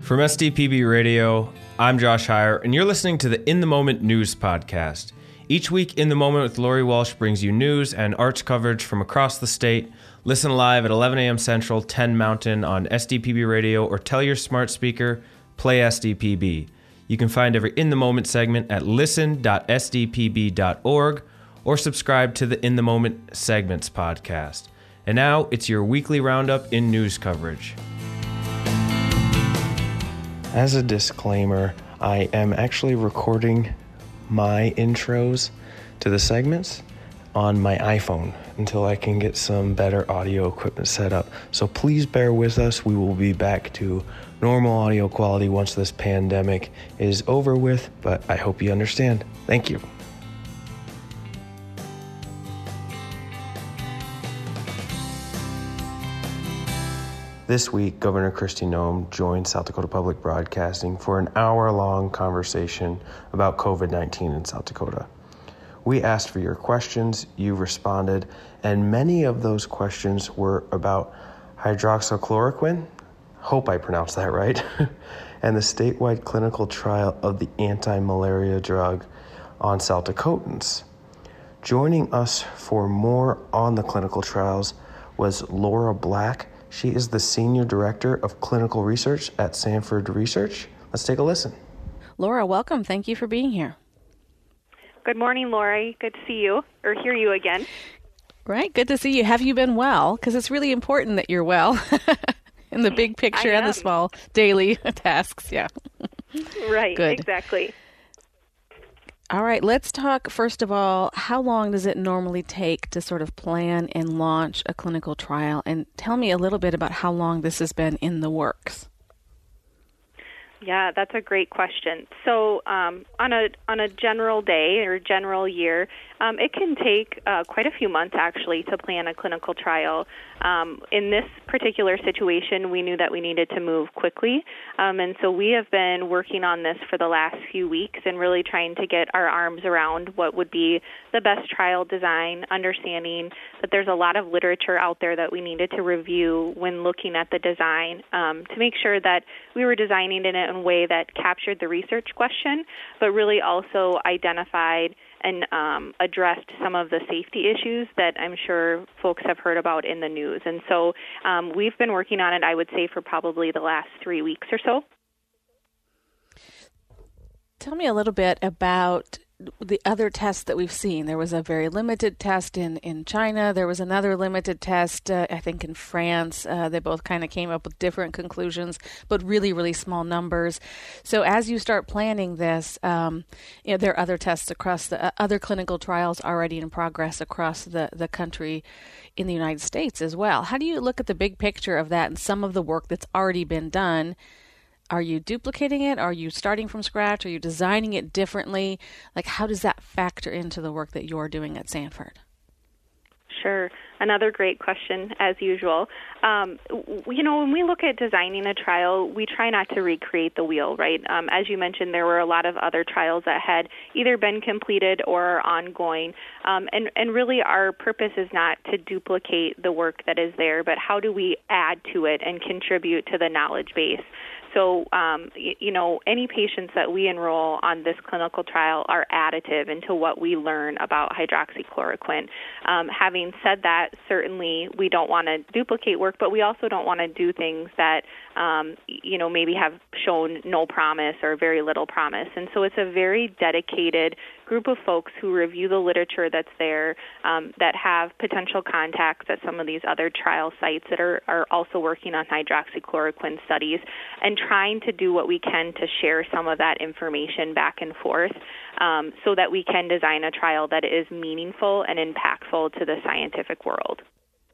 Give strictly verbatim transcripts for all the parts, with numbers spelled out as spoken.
From S D P B Radio, I'm Josh Heyer, and you're listening to the In the Moment News Podcast. Each week, In the Moment with Lori Walsh brings you news and arts coverage from across the state. Listen live at eleven a.m. Central, ten Mountain on S D P B Radio, or tell your smart speaker, play S D P B. You can find every In the Moment segment at listen dot s d p b dot org or subscribe to the In the Moment Segments podcast. And now, it's your weekly roundup in news coverage. As a disclaimer, I am actually recording my intros to the segments on my iPhone until I can get some better audio equipment set up. So please bear with us. We will be back to normal audio quality once this pandemic is over with, but I hope you understand. Thank you. This week, Governor Kristi Noem joined South Dakota Public Broadcasting for an hour-long conversation about covid nineteen in South Dakota. We asked for your questions, you responded, and many of those questions were about hydroxychloroquine, hope I pronounced that right, and the statewide clinical trial of the anti-malaria drug on South Dakotans. Joining us for more on the clinical trials was Laura Black. She is the Senior Director of Clinical Research at Sanford Research. Let's take a listen. Laura, welcome. Thank you for being here. Good morning, Lori. Good to see you, or hear you again. Right. Good to see you. Have you been well? Because it's really important that you're well in the big picture and the small daily tasks. Yeah. Right. Good. Exactly. All right, let's talk, first of all, how long does it normally take to sort of plan and launch a clinical trial? And tell me a little bit about how long this has been in the works. Yeah, that's a great question. So um, on a on a general day or general year, um, it can take uh, quite a few months, actually, to plan a clinical trial. Um, in this particular situation, we knew that we needed to move quickly, um, and so we have been working on this for the last few weeks and really trying to get our arms around what would be the best trial design, understanding that there's a lot of literature out there that we needed to review when looking at the design um, to make sure that we were designing it in a way that captured the research question, but really also identified and um, addressed some of the safety issues that I'm sure folks have heard about in the news. And so um, we've been working on it, I would say, for probably the last three weeks or so. Tell me a little bit about the other tests that we've seen. There was a very limited test in, in China. There was another limited test, uh, I think, in France. Uh, they both kind of came up with different conclusions, but really, really small numbers. So as you start planning this, um, you know, there are other tests across the uh, other clinical trials already in progress across the, the country in the United States as well. How do you look at the big picture of that and some of the work that's already been done? Are you duplicating it? Are you starting from scratch? Are you designing it differently? Like, how does that factor into the work that you're doing at Sanford? Sure. Another great question, as usual. Um, you know, when we look at designing a trial, we try not to recreate the wheel, right? Um, as you mentioned, there were a lot of other trials that had either been completed or are ongoing. Um, and, and really, our purpose is not to duplicate the work that is there, but how do we add to it and contribute to the knowledge base? So, um, you, you know, any patients that we enroll on this clinical trial are additive into what we learn about hydroxychloroquine. Um, having said that, certainly we don't want to duplicate work, but we also don't want to do things that, um, you know, maybe have shown no promise or very little promise. And so it's a very dedicated group of folks who review the literature that's there, um, that have potential contacts at some of these other trial sites that are, are also working on hydroxychloroquine studies, and trying to do what we can to share some of that information back and forth um, so that we can design a trial that is meaningful and impactful to the scientific world.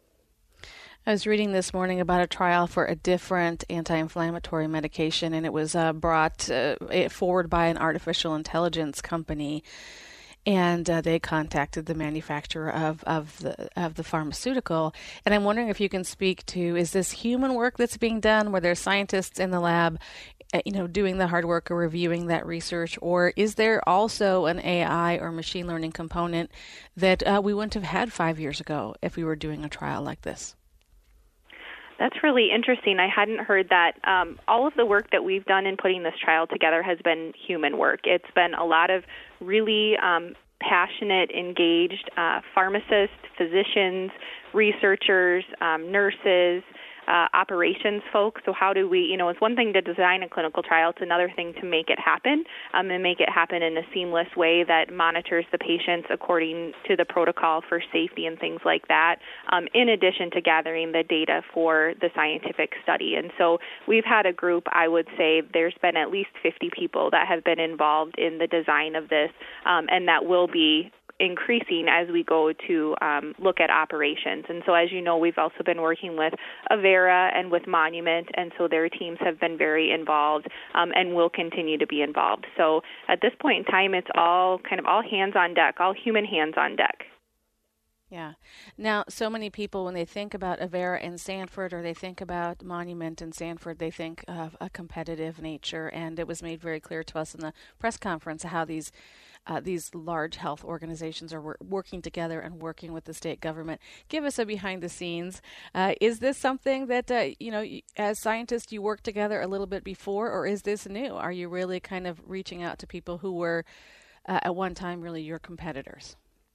I was reading this morning about a trial for a different anti-inflammatory medication, and it was uh, brought uh, forward by an artificial intelligence company, and uh, they contacted the manufacturer of, of the of the pharmaceutical. And I'm wondering if you can speak to, is this human work that's being done where there's scientists in the lab, uh, you know, doing the hard work or reviewing that research, or is there also an A I or machine learning component that uh, we wouldn't have had five years ago if we were doing a trial like this? That's really interesting. I hadn't heard that. Um, all of the work that we've done in putting this trial together has been human work. It's been a lot of really um, passionate, engaged uh, pharmacists, physicians, researchers, um, nurses, Uh, operations folks. So how do we, you know, it's one thing to design a clinical trial, it's another thing to make it happen um, and make it happen in a seamless way that monitors the patients according to the protocol for safety and things like that, um, in addition to gathering the data for the scientific study. And so we've had a group, I would say there's been at least fifty people that have been involved in the design of this, um, and that will be increasing as we go to um, look at operations. And so, as you know, we've also been working with Avera and with Monument, and so their teams have been very involved um, and will continue to be involved. So at this point in time, it's all kind of all hands on deck, all human hands on deck. Yeah. Now, so many people, when they think about Avera and Sanford, or they think about Monument and Sanford, they think of a competitive nature. And it was made very clear to us in the press conference how these uh, these large health organizations are wor- working together and working with the state government. Give us a behind the scenes. Uh, is this something that, uh, you know, as scientists, you worked together a little bit before, or is this new? Are you really kind of reaching out to people who were uh, at one time really your competitors?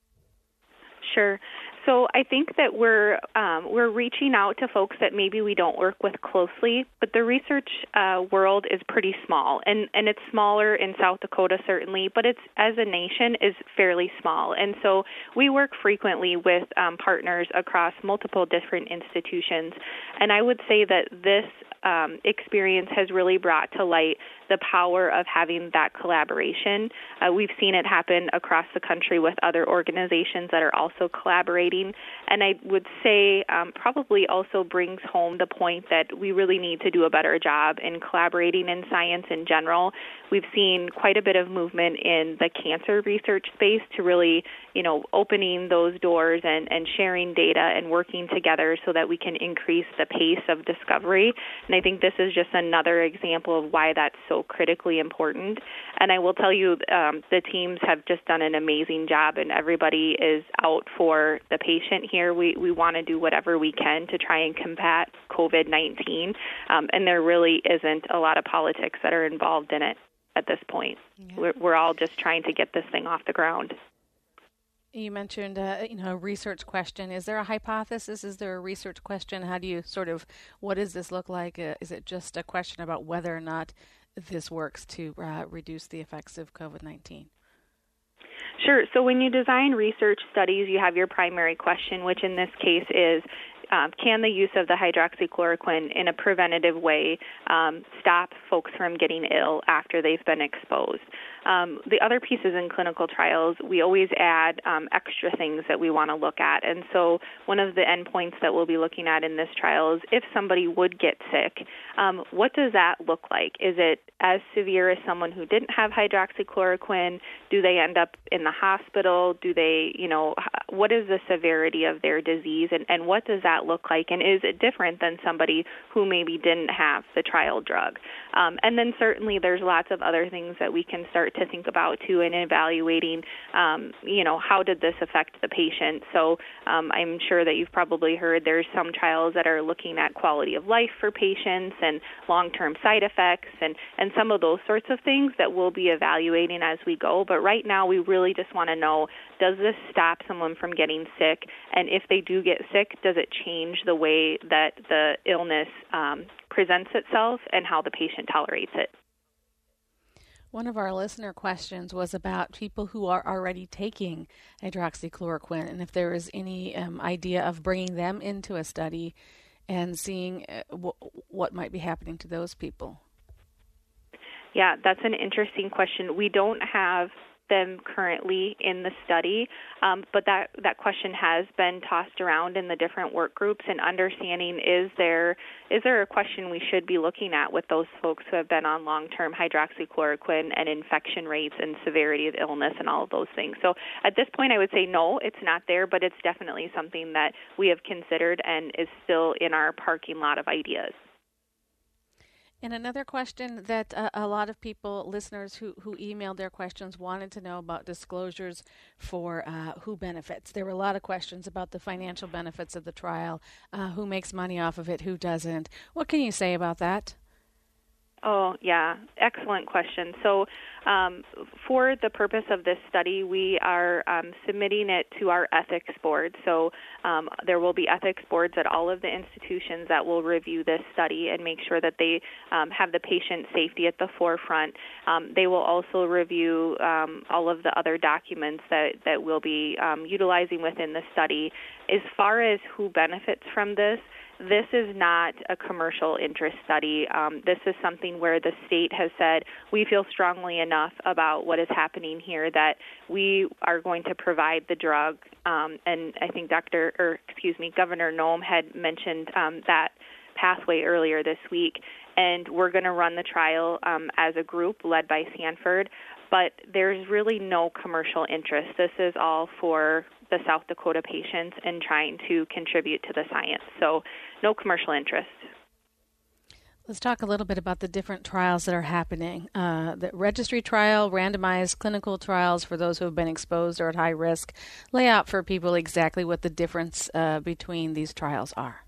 Sure. So I think that we're um, we're reaching out to folks that maybe we don't work with closely, but the research uh, world is pretty small, and, and it's smaller in South Dakota certainly, but it's as a nation is fairly small. And so we work frequently with um, partners across multiple different institutions, and I would say that this um, experience has really brought to light the power of having that collaboration. Uh, we've seen it happen across the country with other organizations that are also collaborating. And I would say um, probably also brings home the point that we really need to do a better job in collaborating in science in general. We've seen quite a bit of movement in the cancer research space to really, you know, opening those doors and, and sharing data and working together so that we can increase the pace of discovery. And I think this is just another example of why that's so critically important. And I will tell you, um, the teams have just done an amazing job, and everybody is out for the patient here. We we want to do whatever we can to try and combat COVID nineteen, um, and there really isn't a lot of politics that are involved in it at this point. Yeah. We're, we're all just trying to get this thing off the ground. You mentioned, uh, you know, a research question. Is there a hypothesis? Is there a research question? How do you sort of, what does this look like? Uh, is it just a question about whether or not this works to uh, reduce the effects of COVID nineteen? Sure. So when you design research studies, you have your primary question, which in this case is, Um, can the use of the hydroxychloroquine in a preventative way um, stop folks from getting ill after they've been exposed? Um, the other pieces in clinical trials, we always add um, extra things that we want to look at. And so one of the endpoints that we'll be looking at in this trial is if somebody would get sick, um, what does that look like? Is it as severe as someone who didn't have hydroxychloroquine? Do they end up in the hospital? Do they, you know, what is the severity of their disease, and, and what does that look like? And is it different than somebody who maybe didn't have the trial drug? Um, and then certainly there's lots of other things that we can start to think about too in evaluating, um, you know, how did this affect the patient? So um, I'm sure that you've probably heard there's some trials that are looking at quality of life for patients and long-term side effects and, and some of those sorts of things that we'll be evaluating as we go. But right now we really just want to know, does this stop someone from getting sick? And if they do get sick, does it change the way that the illness um, presents itself and how the patient tolerates it? One of our listener questions was about people who are already taking hydroxychloroquine, and if there is any um, idea of bringing them into a study and seeing uh, w- what might be happening to those people. Yeah, that's an interesting question. We don't have them currently in the study, um, but that, that question has been tossed around in the different work groups, and understanding is there is there a question we should be looking at with those folks who have been on long-term hydroxychloroquine and infection rates and severity of illness and all of those things. So at this point I would say no, it's not there, but it's definitely something that we have considered and is still in our parking lot of ideas. And another question that uh, a lot of people, listeners who, who emailed their questions, wanted to know about disclosures for uh, who benefits. There were a lot of questions about the financial benefits of the trial, uh, who makes money off of it, who doesn't. What can you say about that? Oh, yeah. Excellent question. So um, for the purpose of this study, we are um, submitting it to our ethics board. So um, there will be ethics boards at all of the institutions that will review this study and make sure that they um, have the patient safety at the forefront. Um, they will also review um, all of the other documents that, that we'll be um, utilizing within the study. As far as who benefits from this, this is not a commercial interest study. Um, this is something where the state has said, we feel strongly enough about what is happening here that we are going to provide the drug. Um, and I think Doctor, or excuse me, Governor Noem had mentioned um, that pathway earlier this week. And we're going to run the trial um, as a group led by Sanford. But there's really no commercial interest. This is all for the South Dakota patients and trying to contribute to the science. So no commercial interest. Let's talk a little bit about the different trials that are happening. Uh, the registry trial, randomized clinical trials for those who have been exposed or at high risk. Lay out for people exactly what the difference uh, between these trials are.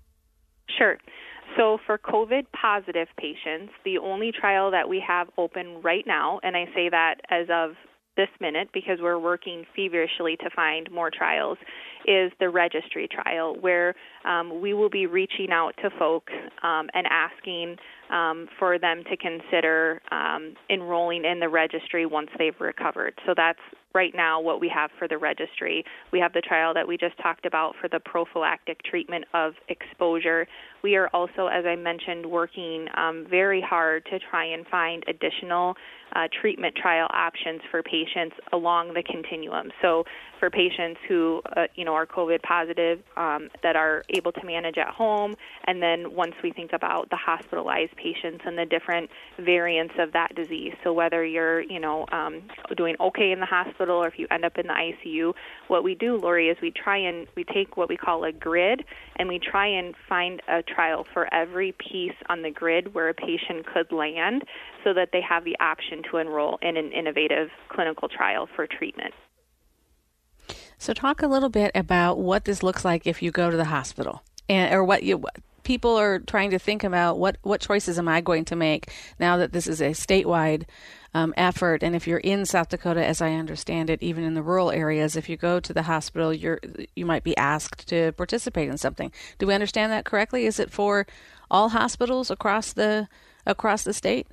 Sure. So for COVID positive patients, the only trial that we have open right now, and I say that as of this minute because we're working feverishly to find more trials, is the registry trial, where um, we will be reaching out to folks um, and asking um, for them to consider um, enrolling in the registry once they've recovered. So that's right now what we have for the registry. We have the trial that we just talked about for the prophylactic treatment of exposure. We are also, as I mentioned, working um, very hard to try and find additional uh, treatment trial options for patients along the continuum. So for patients who, uh, you know, are COVID positive um, that are able to manage at home, and then once we think about the hospitalized patients and the different variants of that disease. So whether you're, you know, um, doing okay in the hospital or if you end up in the I C U, what we do, Lori, is we try and we take what we call a grid, and we try and find a trial for every piece on the grid where a patient could land so that they have the option to enroll in an innovative clinical trial for treatment. So talk a little bit about what this looks like if you go to the hospital, and or what you people are trying to think about. What what choices am I going to make now that this is a statewide um, effort? And if you're in South Dakota, as I understand it, even in the rural areas, if you go to the hospital, you're you might be asked to participate in something. Do we understand that correctly? Is it for all hospitals across the across the state?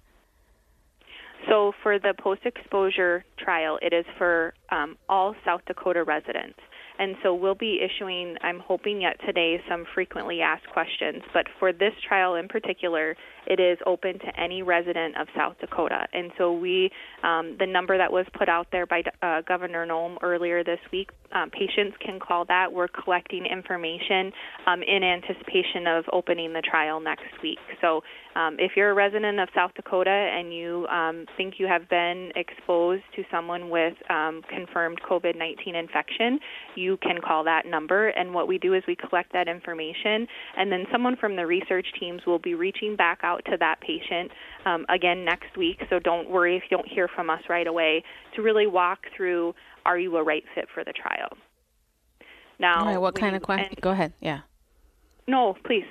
So for the post-exposure trial, it is for um, all South Dakota residents. And so we'll be issuing, I'm hoping yet today, some frequently asked questions. But for this trial in particular, it is open to any resident of South Dakota. And so we, um, the number that was put out there by uh, Governor Noem earlier this week, um, patients can call that. We're collecting information um, in anticipation of opening the trial next week. So um, if you're a resident of South Dakota and you um, think you have been exposed to someone with um, confirmed COVID nineteen infection, you can call that number. And what we do is we collect that information, and then someone from the research teams will be reaching back out to that patient um, again next week. So don't worry if you don't hear from us right away, to really walk through, are you a right fit for the trial? Now, all right, what kind of question? Go ahead. Yeah. No, please.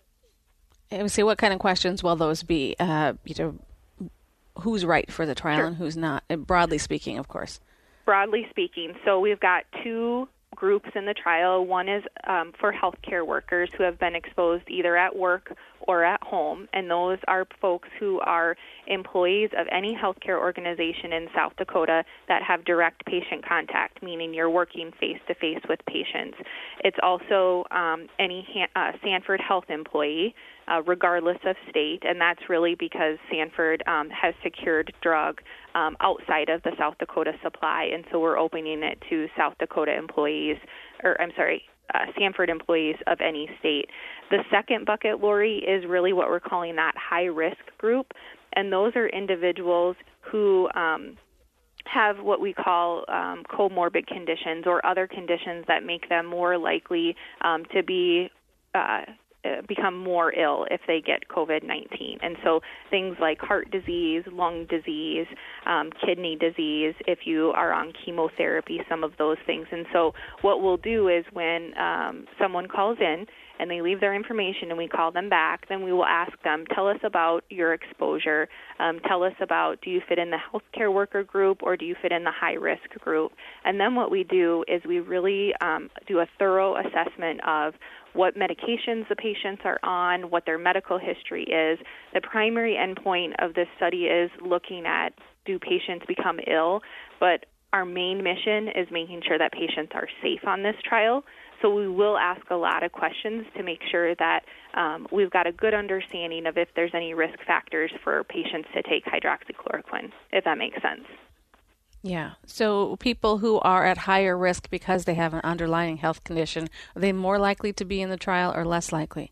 I would say, what kind of questions will those be? Uh, you know, who's right for the trial Sure. and who's not? Broadly speaking, of course. Broadly speaking, so we've got two groups in the trial. One is um, for healthcare workers who have been exposed either at work or at home, and those are folks who are employees of any healthcare organization in South Dakota that have direct patient contact, meaning you're working face-to-face with patients. It's also um, any uh, Sanford Health employee, uh, regardless of state, and that's really because Sanford um, has secured drug um, outside of the South Dakota supply, and so we're opening it to South Dakota employees, or I'm sorry, Uh, Sanford employees of any state. The second bucket, Lori, is really what we're calling that high-risk group, and those are individuals who um, have what we call um, comorbid conditions or other conditions that make them more likely um, to be uh, uh, become more ill if they get COVID nineteen. And so things like heart disease, lung disease, um, kidney disease, if you are on chemotherapy, some of those things. And so what we'll do is when um, someone calls in and they leave their information and we call them back, then we will ask them, tell us about your exposure. Um, tell us about, do you fit in the healthcare worker group or do you fit in the high-risk group? And then what we do is we really um, do a thorough assessment of what medications the patients are on, what their medical history is. The primary endpoint of this study is looking at, do patients become ill? But our main mission is making sure that patients are safe on this trial. So we will ask a lot of questions to make sure that um, we've got a good understanding of if there's any risk factors for patients to take hydroxychloroquine, if that makes sense. Yeah. So people who are at higher risk because they have an underlying health condition, are they more likely to be in the trial or less likely?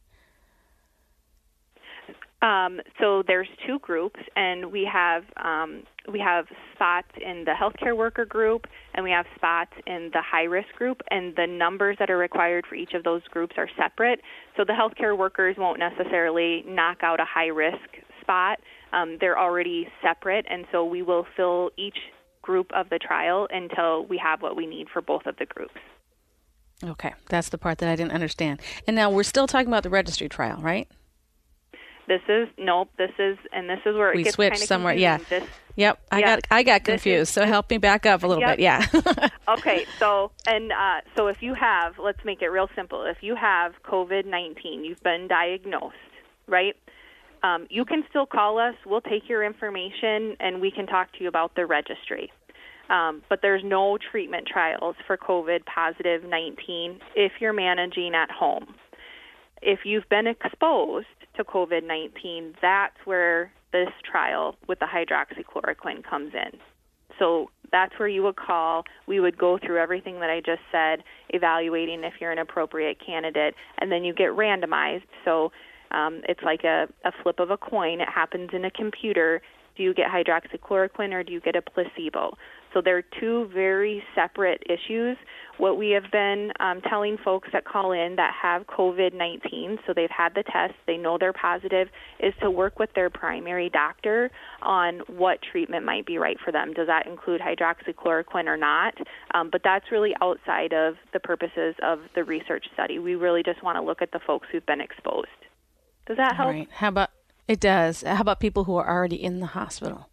Um, so there's two groups, and we have um, we have spots in the healthcare worker group, and we have spots in the high-risk group, and the numbers that are required for each of those groups are separate. So the healthcare workers won't necessarily knock out a high-risk spot. Um, they're already separate, and so we will fill each group of the trial until we have what we need for both of the groups. Okay, that's the part that I didn't understand. And now we're still talking about the registry trial, right? This is nope. This is and this is where it we gets switched kind of somewhere. confusing. Yeah. This, yep. I yeah, got I got confused. Is, so help me back up a little yep. bit. Yeah. Okay. So and uh, so if you have, let's make it real simple. If you have COVID nineteen, you've been diagnosed, right? Um, you can still call us. We'll take your information and we can talk to you about the registry. Um, but there's no treatment trials for COVID positive nineteen if you're managing at home. If you've been exposed to COVID nineteen, that's where this trial with the hydroxychloroquine comes in. So that's where you would call. We would go through everything that I just said, evaluating if you're an appropriate candidate, and then you get randomized. So um, it's like a, a flip of a coin. It happens in a computer. Do you get hydroxychloroquine or do you get a placebo? So they're two very separate issues. What we have been um, telling folks that call in that have COVID nineteen, so they've had the test, they know they're positive, is to work with their primary doctor on what treatment might be right for them. Does that include hydroxychloroquine or not? Um, but that's really outside of the purposes of the research study. We really just want to look at the folks who've been exposed. Does that help? All right. How about, it does. How about people who are already in the hospital?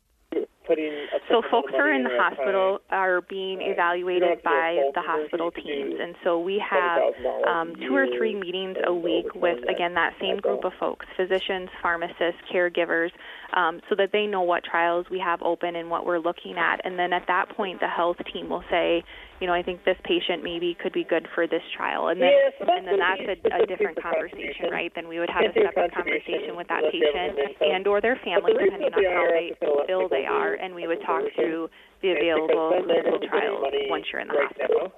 So folks who are in the hospital are being evaluated by the hospital teams. And so we have um, two or three meetings a week with, again, that same group of folks, physicians, pharmacists, caregivers, um, so that they know what trials we have open and what we're looking at. And then at that point, the health team will say, you know, I think this patient maybe could be good for this trial. And then, yes, and then that's a, a different conversation, right? Then we would have a separate conversation with that patient and or their family, depending on how they, ill they are, and we would talk through the available clinical trials once you're in the hospital.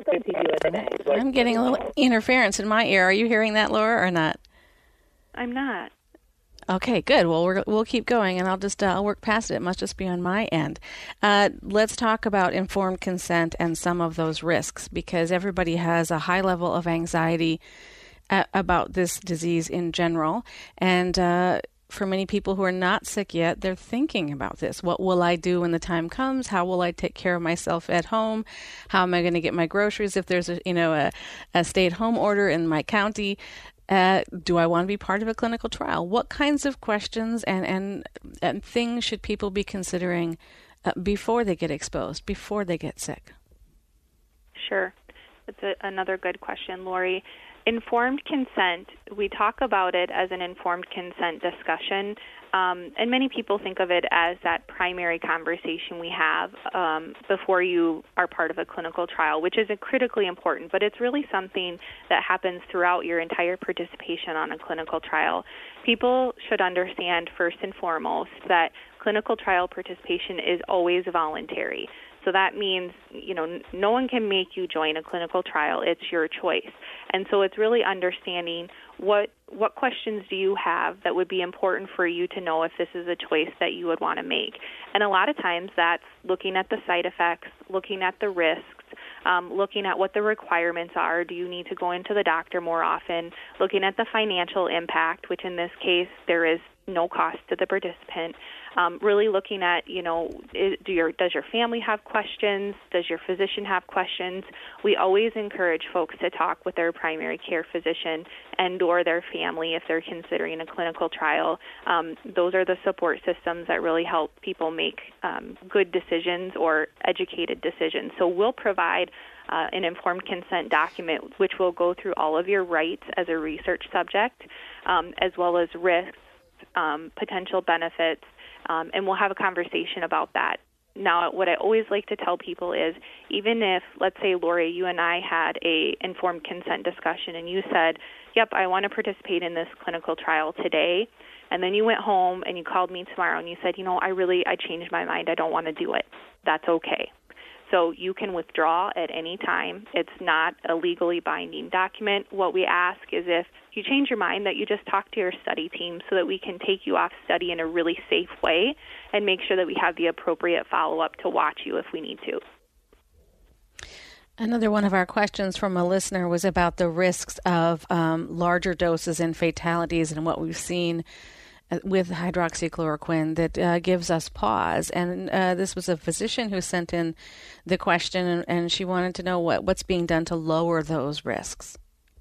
I'm getting a little interference in my ear. Are you hearing that, Laura, or not? I'm not. Okay, good. Well, we're, we'll keep going, and I'll just uh, I'll work past it. It must just be on my end. Uh, let's talk about informed consent and some of those risks, because everybody has a high level of anxiety a- about this disease in general. And uh, for many people who are not sick yet, they're thinking about this. What will I do when the time comes? How will I take care of myself at home? How am I going to get my groceries if there's a, you know, a, a stay-at-home order in my county? Uh, do I want to be part of a clinical trial? What kinds of questions and, and, and things should people be considering uh, before they get exposed, before they get sick? Sure. That's a, another good question, Lori. Informed consent, we talk about it as an informed consent discussion, um, and many people think of it as that primary conversation we have um, before you are part of a clinical trial, which is critically important, but it's really something that happens throughout your entire participation on a clinical trial. People should understand first and foremost that clinical trial participation is always voluntary. So that means, you know, no one can make you join a clinical trial. It's your choice. And so it's really understanding what what questions do you have that would be important for you to know if this is a choice that you would want to make. And a lot of times that's looking at the side effects, looking at the risks, um, looking at what the requirements are. Do you need to go into the doctor more often? Looking at the financial impact, which in this case there is no cost to the participant. Um, really looking at, you know, is, do your, does your family have questions? Does your physician have questions? We always encourage folks to talk with their primary care physician and or their family if they're considering a clinical trial. Um, those are the support systems that really help people make um, good decisions or educated decisions. So we'll provide uh, an informed consent document, which will go through all of your rights as a research subject, um, as well as risks, um, potential benefits, Um, and we'll have a conversation about that. Now, what I always like to tell people is, even if, let's say, Lori, you and I had a informed consent discussion and you said, yep, I want to participate in this clinical trial today, and then you went home and you called me tomorrow and you said, you know, I really, I changed my mind. I don't want to do it. That's okay. So you can withdraw at any time. It's not a legally binding document. What we ask is if you change your mind that you just talk to your study team so that we can take you off study in a really safe way and make sure that we have the appropriate follow-up to watch you if we need to. Another one of our questions from a listener was about the risks of um, larger doses and fatalities and what we've seen with hydroxychloroquine that uh, gives us pause. And uh, this was a physician who sent in the question, and, and she wanted to know what, what's being done to lower those risks.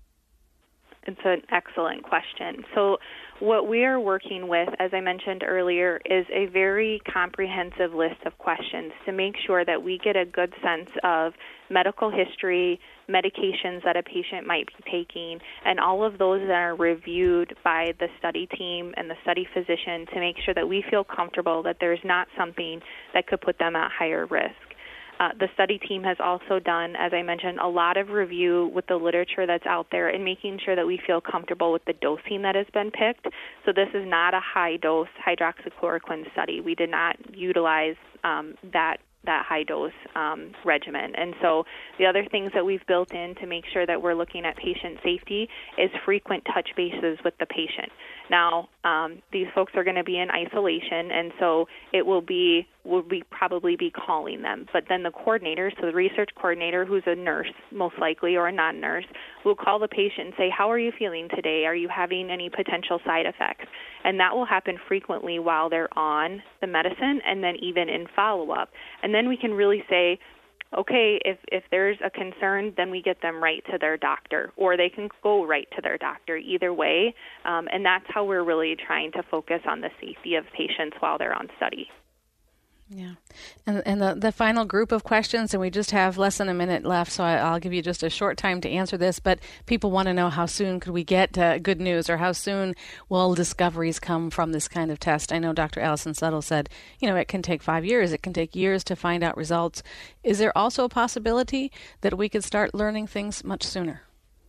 It's an excellent question. So what we are working with, as I mentioned earlier, is a very comprehensive list of questions to make sure that we get a good sense of medical history, medications that a patient might be taking, and all of those that are reviewed by the study team and the study physician to make sure that we feel comfortable that there's not something that could put them at higher risk. Uh, the study team has also done, as I mentioned, a lot of review with the literature that's out there and making sure that we feel comfortable with the dosing that has been picked. So this is not a high-dose hydroxychloroquine study. We did not utilize um, that that high-dose um, regimen. And so the other things that we've built in to make sure that we're looking at patient safety is frequent touch bases with the patient. Now, um, these folks are going to be in isolation, and so it will be, will be probably be calling them. But then the coordinator, so the research coordinator, who's a nurse most likely or a non-nurse, will call the patient and say, how are you feeling today? Are you having any potential side effects? And that will happen frequently while they're on the medicine and then even in follow-up. And then we can really say, okay, if, if there's a concern, then we get them right to their doctor, or they can go right to their doctor either way. Um, and that's how we're really trying to focus on the safety of patients while they're on study. Yeah. And and the, the final group of questions, and we just have less than a minute left, so I, I'll give you just a short time to answer this, but people want to know how soon could we get uh, good news, or how soon will discoveries come from this kind of test? I know Doctor Allison Settle said, you know, it can take five years. It can take years to find out results. Is there also a possibility that we could start learning things much sooner?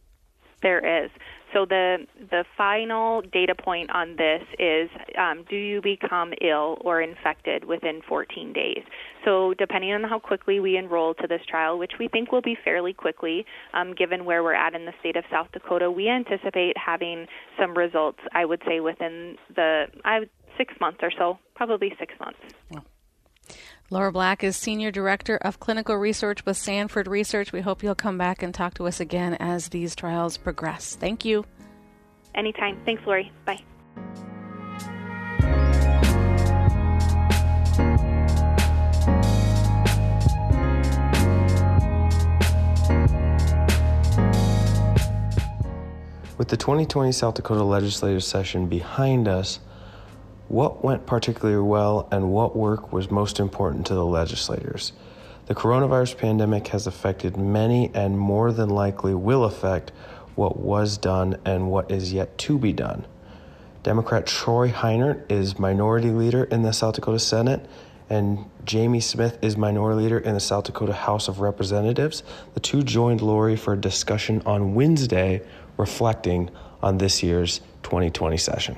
There is. So the the final data point on this is, um, do you become ill or infected within fourteen days? So depending on how quickly we enroll to this trial, which we think will be fairly quickly, um, given where we're at in the state of South Dakota, we anticipate having some results, I would say, within the I would, six months or so, probably six months. Wow. Laura Black is Senior Director of Clinical Research with Sanford Research. We hope you'll come back and talk to us again as these trials progress. Thank you. Anytime. Thanks, Lori. Bye. With the twenty twenty South Dakota legislative session behind us, what went particularly well and what work was most important to the legislators? The coronavirus pandemic has affected many and more than likely will affect what was done and what is yet to be done. Democrat Troy Heinert is Minority Leader in the South Dakota Senate, and Jamie Smith is Minority Leader in the South Dakota House of Representatives. The two joined Lori for a discussion on Wednesday, reflecting on this year's twenty twenty session.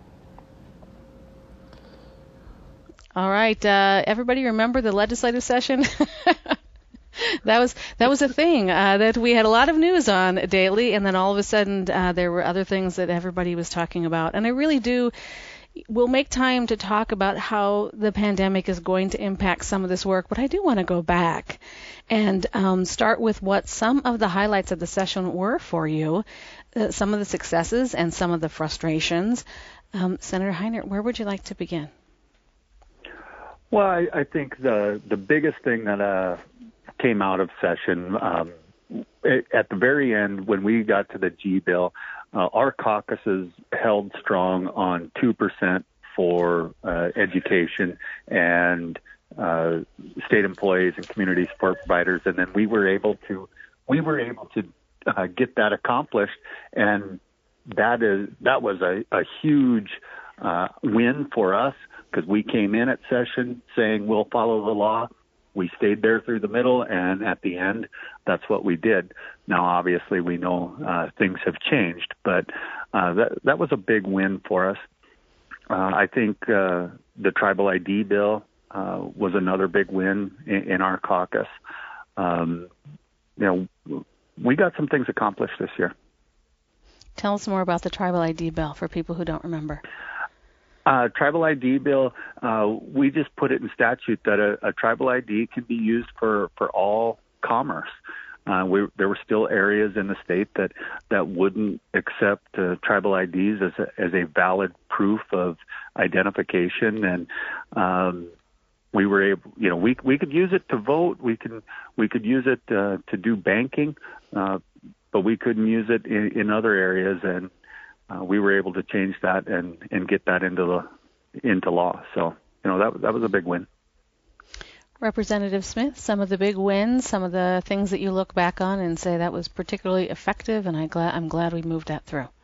All right, uh, everybody remember the legislative session? that was that was a thing uh, that we had a lot of news on daily, and then all of a sudden uh, there were other things that everybody was talking about. And I really do we'll make time to talk about how the pandemic is going to impact some of this work, but I do want to go back and um, start with what some of the highlights of the session were for you, uh, some of the successes and some of the frustrations. Um, Senator Heinert, where would you like to begin? Well, I, I think the the biggest thing that uh, came out of session um, it, at the very end, when we got to the G bill, uh, our caucuses held strong on two percent for uh, education and uh, state employees and community support providers, and then we were able to we were able to uh, get that accomplished, and that is that was a, a huge uh, win for us. Because we came in at session saying we'll follow the law. We stayed there through the middle, and at the end, that's what we did. Now, obviously, we know uh, things have changed, but uh, that that was a big win for us. Uh, I think uh, the tribal I D bill uh, was another big win in, in our caucus. Um, you know, we got some things accomplished this year. Tell us more about the tribal I D bill for people who don't remember. Uh, tribal I D bill, uh, we just put it in statute that a, a tribal I D can be used for, for all commerce. Uh, we, there were still areas in the state that, that wouldn't accept uh, tribal I Ds as a, as a valid proof of identification, and um, we were able, you know, we we could use it to vote. We can we could use it uh, to do banking, uh, but we couldn't use it in, in other areas, and Uh, we were able to change that and, and get that into the into law. So, you know, that that was a big win. Representative Smith, some of the big wins, some of the things that you look back on and say that was particularly effective, and I glad I'm glad we moved that through.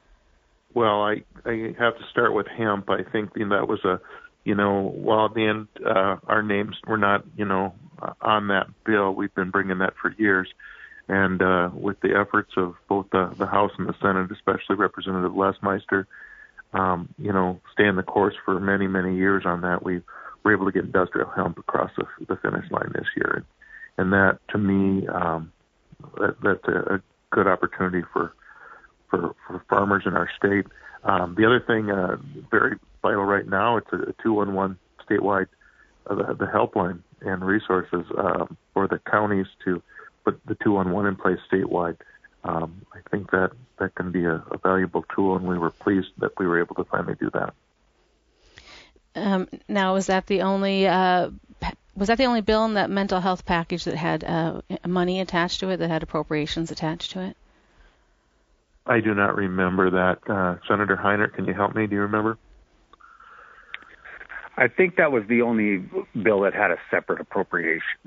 Well, I I have to start with hemp. I think that was a, you know, while at the end uh, our names were not, you know, on that bill, we've been bringing that for years. And uh, with the efforts of both the, the House and the Senate, especially Representative Lesmeister, um, you know, staying the course for many, many years on that, we were able to get industrial hemp across the, the finish line this year. And that, to me, um, that, that's a, a good opportunity for, for for farmers in our state. Um, the other thing, uh, very vital right now, it's a two one one statewide, uh, the, the helpline and resources uh, for the counties to put the two one one in place statewide. Um, I think that that can be a, a valuable tool, and we were pleased that we were able to finally do that. Um, now, was that the only uh, was that the only bill in that mental health package that had uh, money attached to it, that had appropriations attached to it? I do not remember that. Uh, Senator Heinert, can you help me? Do you remember? I think that was the only bill that had a separate appropriation.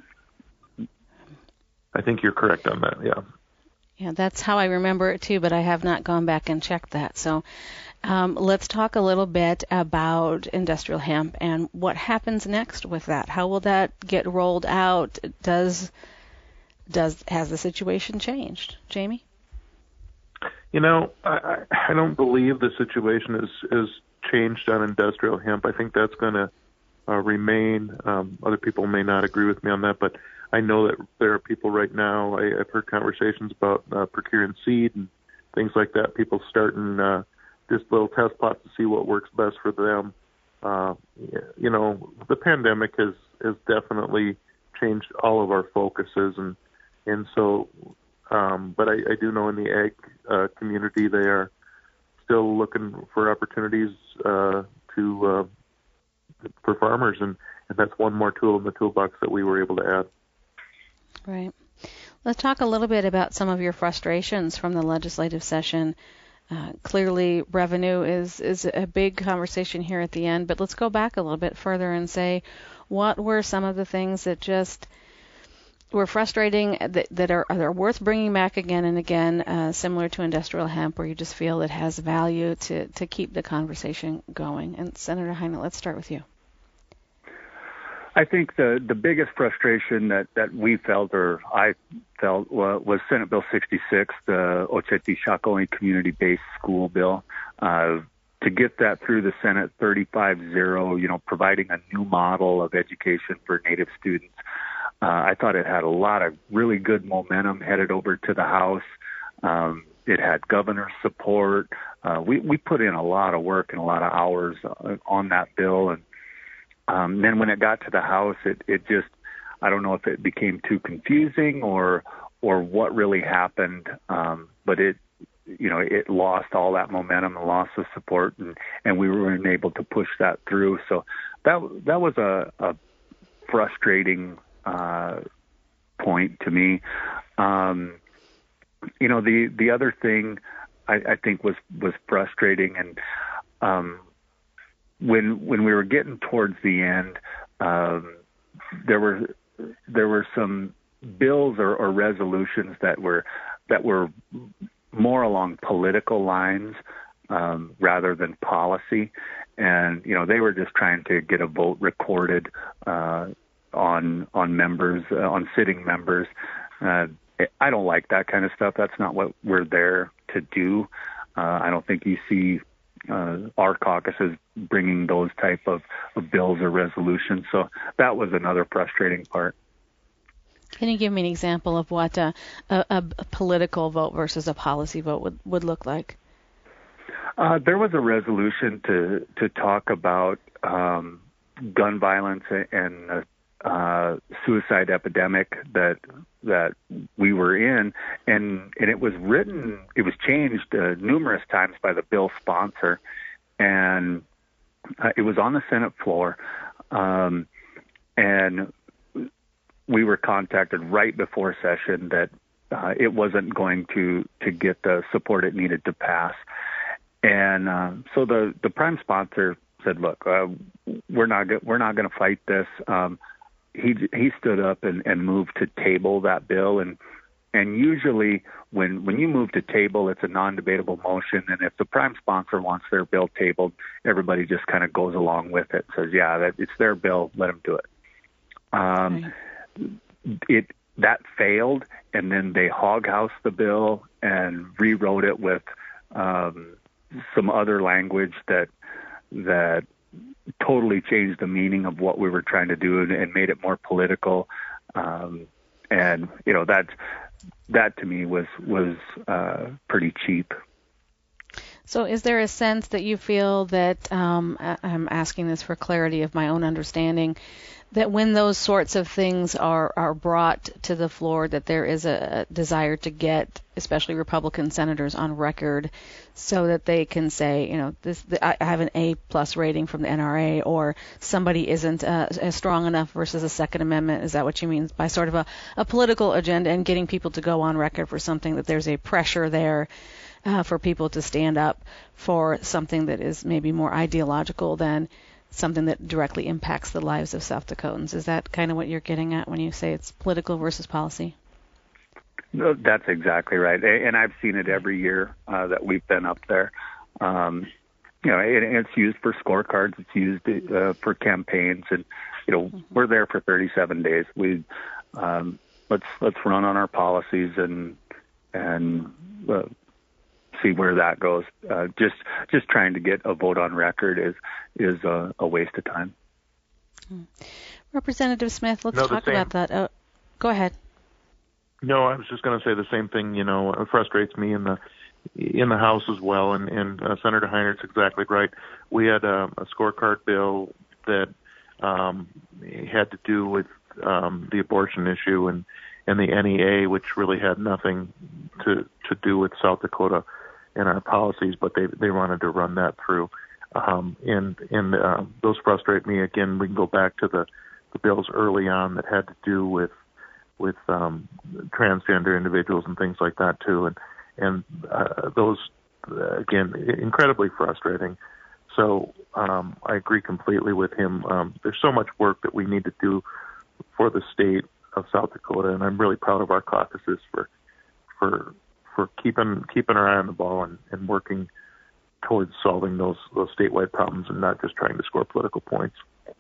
I think you're correct on that, yeah. Yeah, that's how I remember it too, but I have not gone back and checked that. So um, let's talk a little bit about industrial hemp and what happens next with that. How will that get rolled out? Does does has the situation changed, Jamie? You know, I, I don't believe the situation is is changed on industrial hemp. I think that's going to uh, remain. Um, other people may not agree with me on that, but I know that there are people right now, I, I've heard conversations about uh, procuring seed and things like that, people starting uh, just little test plots to see what works best for them. Uh, you know, the pandemic has, has definitely changed all of our focuses, and and so, um, but I, I do know in the ag uh, community they are still looking for opportunities uh, to uh, for farmers, and, and that's one more tool in the toolbox that we were able to add. Right. Let's talk a little bit about some of your frustrations from the legislative session. Uh, clearly, revenue is, is a big conversation here at the end, but let's go back a little bit further and say, what were some of the things that just were frustrating that, that are, are worth bringing back again and again, uh, similar to industrial hemp, where you just feel it has value to, to keep the conversation going? And Senator Heinert, let's start with you. I think the, the biggest frustration that, that we felt, or I felt, uh, was Senate Bill sixty-six, the Oceti Sakowin Community-Based School Bill. Uh, to get that through the Senate thirty-five zero, you know, providing a new model of education for Native students. Uh, I thought it had a lot of really good momentum headed over to the House. Um, it had governor support. Uh, we we put in a lot of work and a lot of hours on that bill, and um, then when it got to the House, it it just I don't know if it became too confusing or or what really happened, um, but it. You know, it lost all that momentum and lost the support, and, and we weren't able to push that through. So that that was a, a frustrating uh, point to me. Um, you know, the the other thing I, I think was was frustrating, and um, when when we were getting towards the end, um, there were there were some bills or, or resolutions that were that were more along political lines um, rather than policy. And, you know, they were just trying to get a vote recorded uh, on on members, uh, on sitting members. Uh, I don't like that kind of stuff. That's not what we're there to do. Uh, I don't think you see uh, our caucuses bringing those type of, of bills or resolutions. So that was another frustrating part. Can you give me an example of what a, a, a political vote versus a policy vote would, would look like? Uh, there was a resolution to to talk about um, gun violence and the uh, suicide epidemic that that we were in, and and it was written, it was changed uh, numerous times by the bill sponsor, and uh, it was on the Senate floor, um, and we were contacted right before session that uh, it wasn't going to, to get the support it needed to pass. And uh, so the, the prime sponsor said, "Look, uh, we're not go- we're not going to fight this." Um, he he stood up and, and moved to table that bill. And and usually when when you move to table, it's a non-debatable motion. And if the prime sponsor wants their bill tabled, everybody just kind of goes along with it. Says, "Yeah, that it's their bill. Let them do it." Um, right. It that failed, and then they hoghoused the bill and rewrote it with um, some other language that that totally changed the meaning of what we were trying to do and, and made it more political. Um, and you know that that to me was was uh, pretty cheap. So is there a sense that you feel that, um, I'm asking this for clarity of my own understanding, that when those sorts of things are, are brought to the floor, that there is a desire to get, especially Republican senators, on record so that they can say, you know, this I have an A plus rating from the N R A, or somebody isn't uh, strong enough versus a Second Amendment? Is that what you mean by sort of a, a political agenda and getting people to go on record for something, that there's a pressure there uh, for people to stand up for something that is maybe more ideological than something that directly impacts the lives of South Dakotans? Is that kind of what you're getting at when you say it's political versus policy? No, that's exactly right. And I've seen it every year uh, that we've been up there. Um, you know, it, it's used for scorecards. It's used uh, for campaigns. And, you know, mm-hmm. we're there for thirty-seven days. We um, let's let's run on our policies and and uh, see where that goes. Uh, just just trying to get a vote on record is is a, a waste of time. Hmm. Representative Smith, let's no, talk about that. Oh, go ahead. No, I was just going to say the same thing. You know, it frustrates me in the in the House as well. And, and uh, Senator Heinert's exactly right. We had a, a scorecard bill that um, had to do with um, the abortion issue and, and the N E A, which really had nothing to to do with South Dakota and our policies, but they they wanted to run that through. Um, and and uh, those frustrate me. Again, we can go back to the, the bills early on that had to do with with um, transgender individuals and things like that too, and and uh, those uh, again incredibly frustrating. So um, I agree completely with him. Um, there's so much work that we need to do for the state of South Dakota, and I'm really proud of our caucuses for for for keeping keeping our eye on the ball and, and working towards solving those those statewide problems and not just trying to score political points.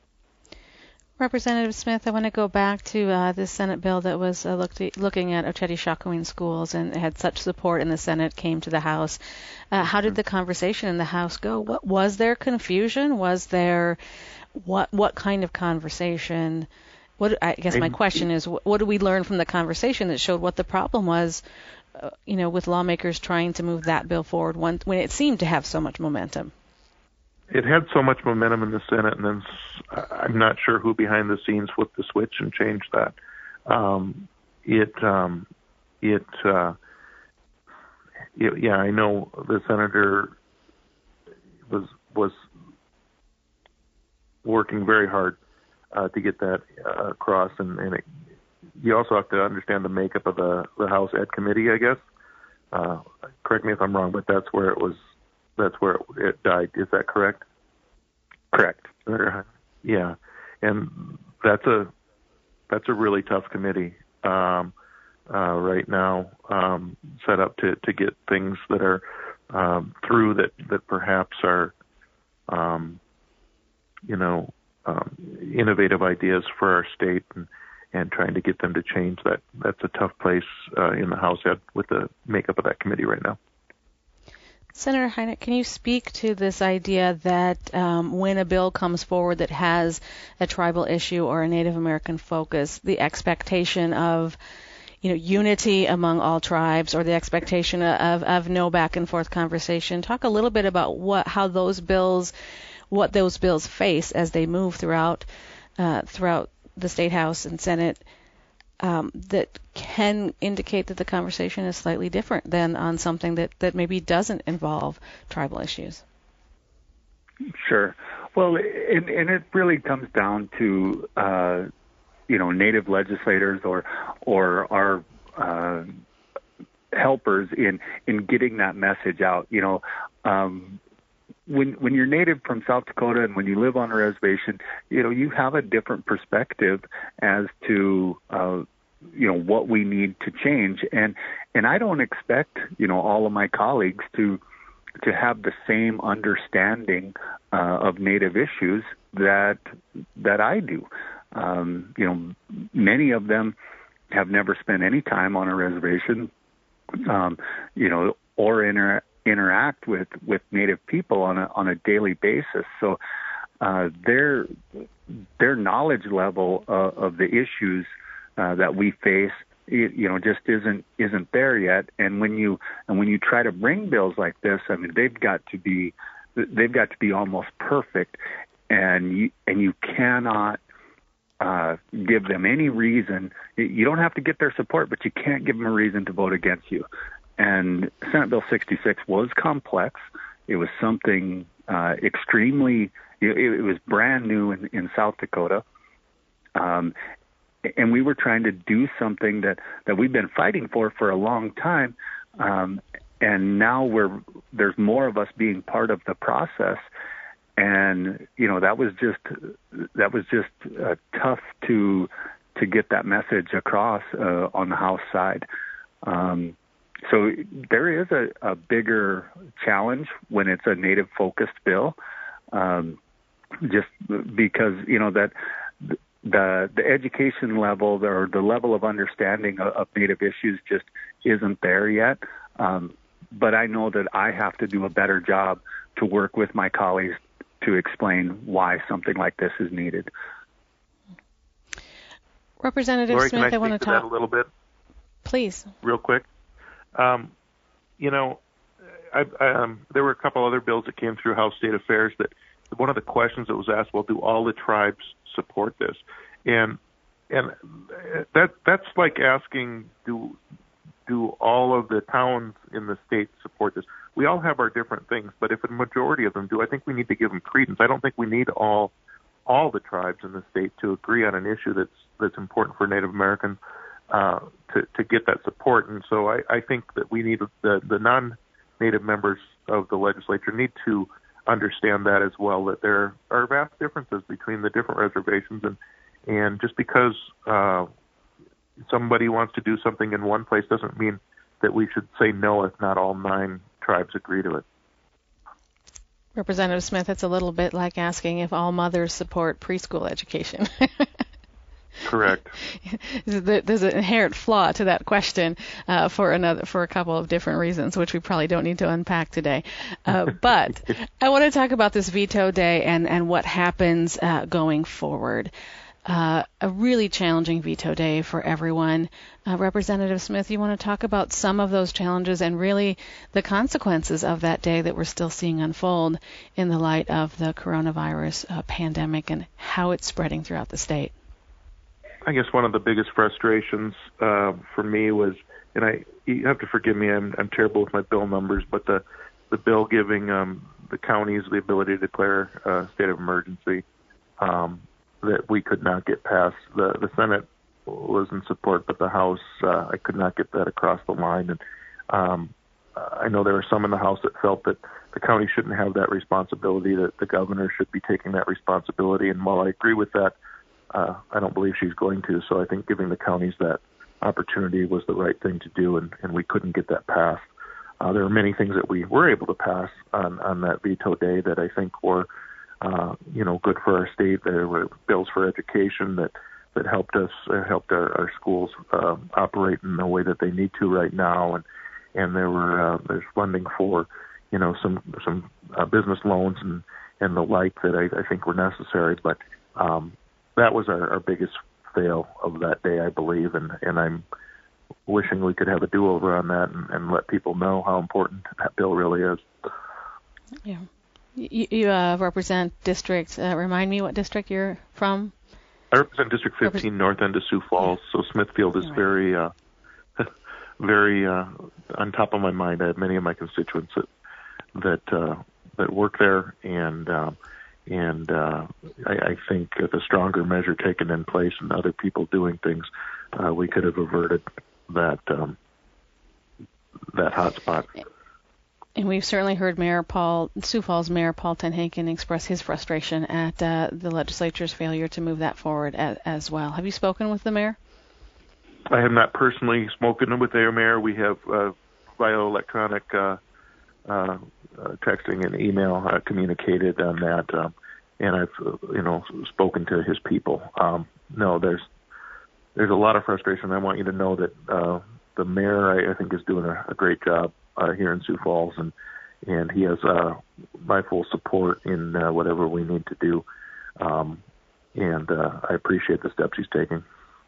Representative Smith, I want to go back to uh, this Senate bill that was uh, looked at, looking at Oceti-Sakowin schools and had such support in the Senate, came to the House. Uh, how did the conversation in the House go? What, was there confusion? Was there what what kind of conversation? What I guess my question is, what, what did we learn from the conversation that showed what the problem was uh, you know, with lawmakers trying to move that bill forward when, when it seemed to have so much momentum? It had so much momentum in the Senate, and then I'm not sure who behind the scenes flipped the switch and changed that. Um, it, um, it, uh, it, yeah, I know the senator was was working very hard uh, to get that uh, across, and, and it, you also have to understand the makeup of the, the House Ed Committee, I guess. Uh, correct me if I'm wrong, but that's where it was. That's where it, it died. Is that correct? Correct. Yeah, and that's a that's a really tough committee um, uh, right now, um, set up to, to get things that are um, through that that perhaps are, um, you know, um, innovative ideas for our state, and, and trying to get them to change that. That's a tough place uh, in the House Ed with the makeup of that committee right now. Senator Hynek, can you speak to this idea that um, when a bill comes forward that has a tribal issue or a Native American focus, the expectation of, you know, unity among all tribes, or the expectation of, of no back and forth conversation? Talk a little bit about what how those bills, what those bills face as they move throughout uh, throughout the State House and Senate. Um, that can indicate that the conversation is slightly different than on something that, that maybe doesn't involve tribal issues. Sure. Well, and, and it really comes down to, uh, you know, Native legislators or or our uh, helpers in, in getting that message out. You know, um, when when you're Native from South Dakota and when you live on a reservation, you know, you have a different perspective as to uh, you know, what we need to change. And and I don't expect, you know, all of my colleagues to to have the same understanding uh, of Native issues that that I do. Um, you know, many of them have never spent any time on a reservation, um, you know, or inter- interact with, with Native people on a on a daily basis. So uh, their their knowledge level uh, of the issues Uh, that we face, it, you know, just isn't isn't there yet. And when you and when you try to bring bills like this, I mean, they've got to be they've got to be almost perfect, and you and you cannot uh, give them any reason. You don't have to get their support, but you can't give them a reason to vote against you. And Senate Bill sixty-six was complex. It was something uh, extremely. It, it was brand new in, in South Dakota. Um, And we were trying to do something that, that we've been fighting for for a long time, um, and now we're there's more of us being part of the process, and you know that was just that was just uh, tough to to get that message across uh, on the House side. Um, so there is a, a bigger challenge when it's a Native focused bill, um, just because you know that. The the education level or the level of understanding of, of Native issues just isn't there yet. Um, but I know that I have to do a better job to work with my colleagues to explain why something like this is needed. Representative Lori, Smith, can I, I want to to talk that a little bit. Please. Real quick. Um, you know, I, I, um, there were a couple other bills that came through House State Affairs that one of the questions that was asked, well, do all the tribes support this? And and that that's like asking, do do all of the towns in the state support this? We all have our different things, but if a majority of them do, I think we need to give them credence. I don't think we need all all the tribes in the state to agree on an issue that's that's important for Native Americans uh, to to get that support. And so I, I think that we need the the non-Native members of the legislature need to understand that as well, that there are vast differences between the different reservations, and and just because uh, somebody wants to do something in one place doesn't mean that we should say no if not all nine tribes agree to it. Representative Smith, it's a little bit like asking if all mothers support preschool education. Correct. There's an inherent flaw to that question uh, for another for a couple of different reasons, which we probably don't need to unpack today. Uh, but I want to talk about this veto day and, and what happens uh, going forward. uh, a really challenging veto day for everyone. Uh, Representative Smith, you want to talk about some of those challenges and really the consequences of that day that we're still seeing unfold in the light of the coronavirus uh, pandemic and how it's spreading throughout the state? I guess one of the biggest frustrations uh, for me was, and I you have to forgive me, I'm, I'm terrible with my bill numbers, but the, the bill giving um, the counties the ability to declare a state of emergency um, that we could not get passed. The, the Senate was in support, but the House, uh, I could not get that across the line. And um, I know there were some in the House that felt that the county shouldn't have that responsibility, that the governor should be taking that responsibility. And while I agree with that, uh, I don't believe she's going to. So I think giving the counties that opportunity was the right thing to do, and, and we couldn't get that passed. Uh, there were many things that we were able to pass on, on that veto day that I think were, uh, you know, good for our state. There were bills for education that, that helped us, uh, helped our, our schools uh, operate in the way that they need to right now, and and there were uh, there's funding for, you know, some some uh, business loans and, and the like that I, I think were necessary. But um, that was our, our biggest fail of that day, I believe, and, and I'm wishing we could have a do-over on that and, and let people know how important that bill really is. Yeah. You, you uh, represent district, uh, remind me what district you're from? I represent District fifteen, Repres- North End of Sioux Falls, yeah. So Smithfield is right. very, uh, very uh, on top of my mind. I have many of my constituents that that, uh, that work there, and um, and uh, I, I think with a stronger measure taken in place and other people doing things, uh, we could have averted that um, that hot spot. And we've certainly heard Mayor Paul, Sioux Falls Mayor Paul TenHaken express his frustration at uh, the legislature's failure to move that forward as, as well. Have you spoken with the mayor? I have not personally spoken with the mayor. We have uh, via electronic uh, uh, uh, texting and email uh, communicated on that, um, and I've uh, you know spoken to his people. Um, no, there's there's a lot of frustration. I want you to know that uh, the mayor, I, I think, is doing a, a great job Uh, here in Sioux Falls, and and he has uh, my full support in uh, whatever we need to do, um, and uh, I appreciate the steps he's taking.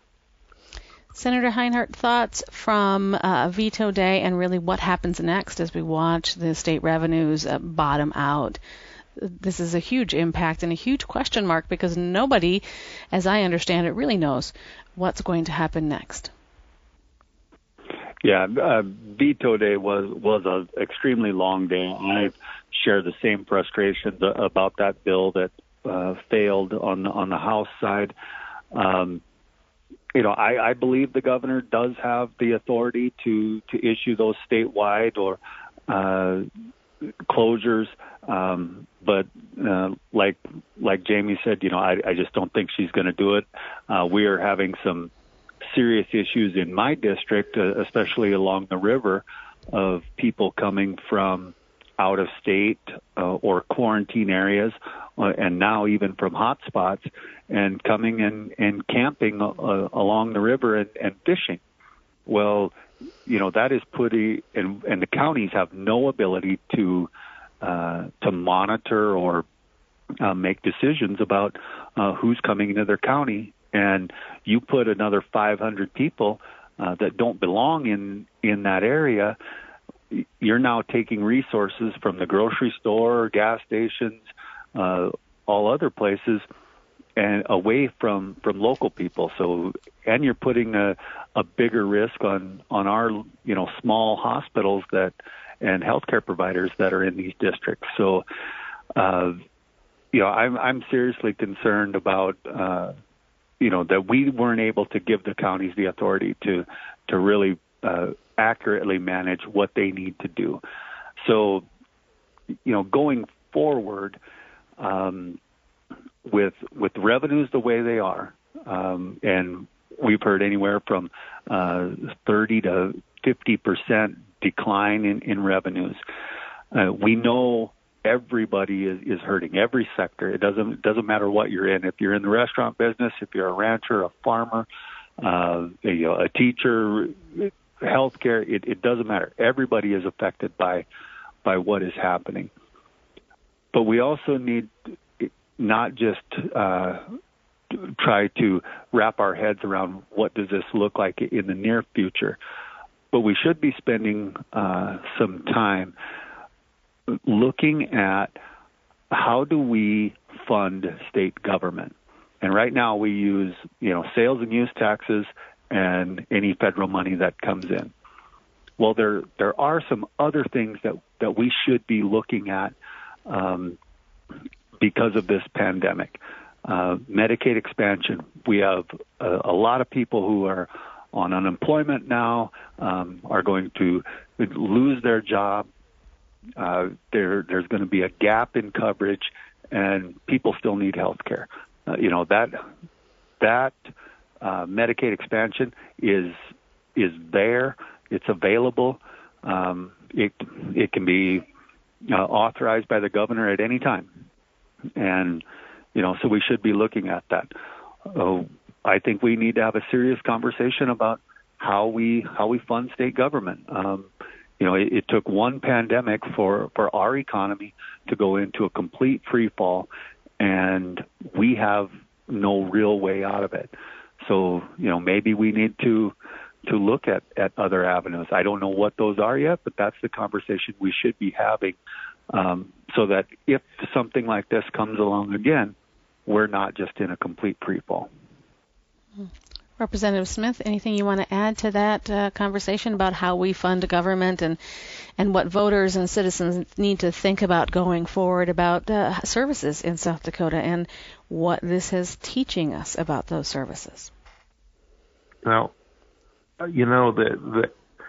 Senator Heinhart, thoughts from uh, veto day and really what happens next as we watch the state revenues uh, bottom out? This is a huge impact and a huge question mark because nobody, as I understand it, really knows what's going to happen next. Yeah, uh, veto day was was an extremely long day. I share the same frustrations about that bill that uh, failed on the, on the House side. Um, you know, I, I believe the governor does have the authority to, to issue those statewide or uh, closures, um, but uh, like like Jamie said, you know, I, I just don't think she's going to do it. Uh, we are having some serious issues in my district, uh, especially along the river, of people coming from out of state uh, or quarantine areas, uh, and now even from hot spots, and coming and, and camping uh, along the river and, and fishing. Well, you know, that is putting, and, and the counties have no ability to uh, to monitor or uh, make decisions about uh, who's coming into their county. And you put another five hundred people uh, that don't belong in, in that area, you're now taking resources from the grocery store, gas stations, uh, all other places, and away from, from local people. So, and you're putting a, a bigger risk on, on our, you know, small hospitals that and healthcare providers that are in these districts. So, uh, you know, I'm I'm seriously concerned about. Uh, you know, that we weren't able to give the counties the authority to to really uh, accurately manage what they need to do. So, you know, going forward, um, with with revenues the way they are, um, and we've heard anywhere from uh, thirty to fifty percent decline in, in revenues. Uh, we know everybody is, is hurting, every sector. It doesn't it doesn't matter what you're in. If you're in the restaurant business, if you're a rancher, a farmer, uh, a, you know, a teacher, healthcare, it, it doesn't matter. Everybody is affected by by what is happening. But we also need not just uh, try to wrap our heads around what does this look like in the near future. But we should be spending uh, some time looking at how do we fund state government. And right now we use, you know, sales and use taxes and any federal money that comes in. Well, there there are some other things that, that we should be looking at um, because of this pandemic. Uh, Medicaid expansion. We have a, a lot of people who are on unemployment now, um, are going to lose their job. Uh, there, there's going to be a gap in coverage, and people still need health care. Uh, you know, that that uh, Medicaid expansion is is there. It's available. Um, it it can be uh, authorized by the governor at any time, and you know, so we should be looking at that. Uh, I think we need to have a serious conversation about how we how we fund state government. Um, you know, it, it took one pandemic for, for our economy to go into a complete free fall, and we have no real way out of it. So, you know, maybe we need to to look at, at other avenues. I don't know what those are yet, but that's the conversation we should be having, um, so that if something like this comes along again, we're not just in a complete free fall. Representative Smith, anything you want to add to that uh, conversation about how we fund government and and what voters and citizens need to think about going forward about uh, services in South Dakota and what this is teaching us about those services? Well, you know, the the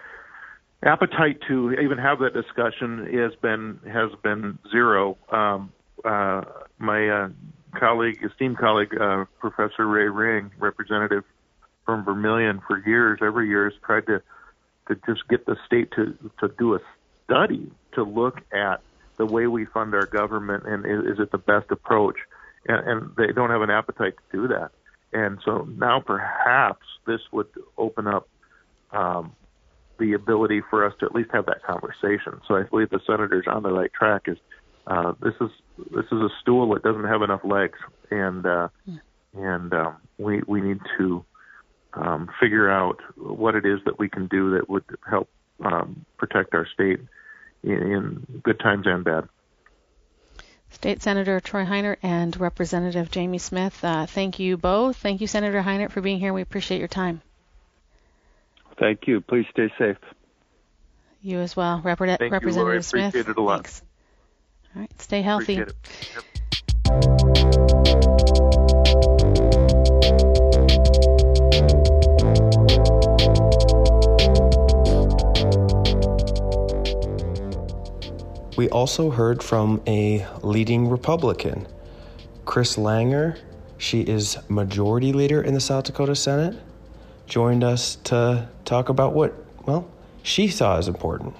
appetite to even have that discussion has been has been zero. Um, uh, my uh, colleague, esteemed colleague, uh, Professor Ray Ring, representative from Vermilion for years, every year has tried to, to just get the state to, to do a study to look at the way we fund our government and is, is it the best approach? And, and they don't have an appetite to do that. And so now perhaps this would open up um, the ability for us to at least have that conversation. So I believe the senator's on the right track. Is uh, this is this is a stool that doesn't have enough legs, and uh, yeah. and um, we we need to Um, figure out what it is that we can do that would help um, protect our state in, in good times and bad. State Senator Troy Heinert and Representative Jamie Smith, uh, thank you both. Thank you, Senator Heinert, for being here. We appreciate your time. Thank you. Please stay safe. You as well, Repre- Thank Representative you, Lori. Smith. Appreciate it a lot. Thanks. All right, stay healthy. Appreciate it. Yep. We also heard from a leading Republican, Chris Langer. She is Majority Leader in the South Dakota Senate, joined us to talk about what, well, she saw as important.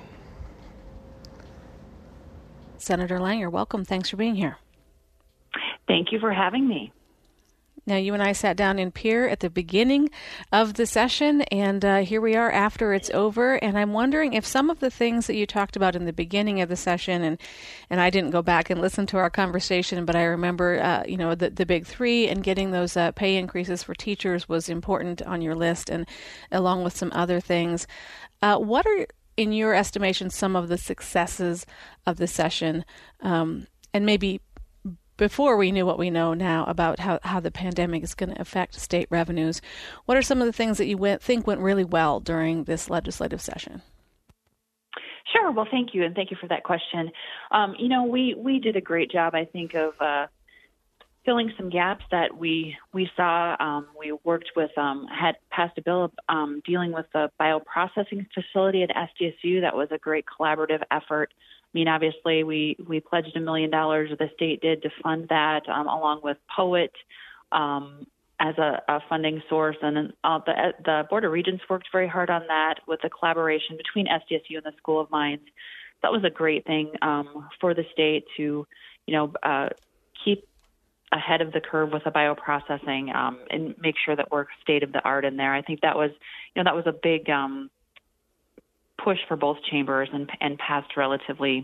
Senator Langer, welcome. Thanks for being here. Thank you for having me. Now, you and I sat down in Pierre at the beginning of the session, and uh, here we are after it's over. And I'm wondering if some of the things that you talked about in the beginning of the session, and and I didn't go back and listen to our conversation, but I remember, uh, you know, the, the big three and getting those uh, pay increases for teachers was important on your list, and along with some other things. Uh, what are, in your estimation, some of the successes of the session, um, and maybe before we knew what we know now about how, how the pandemic is going to affect state revenues, what are some of the things that you went, think went really well during this legislative session? Sure. Well, thank you, and thank you for that question. Um, you know, we, we did a great job, I think, of uh, filling some gaps that we we saw. Um, we worked with, um, had passed a bill um, dealing with the bioprocessing facility at S D S U. That was a great collaborative effort. I mean, obviously, we, we pledged a million dollars, the state did, to fund that, um, along with POET um, as a, a funding source. And uh, the, the Board of Regents worked very hard on that with the collaboration between S D S U and the School of Mines. That was a great thing um, for the state to, you know, uh, keep ahead of the curve with the bioprocessing um, and make sure that we're state of the art in there. I think that was, you know, that was a big um, push for both chambers and, and passed relatively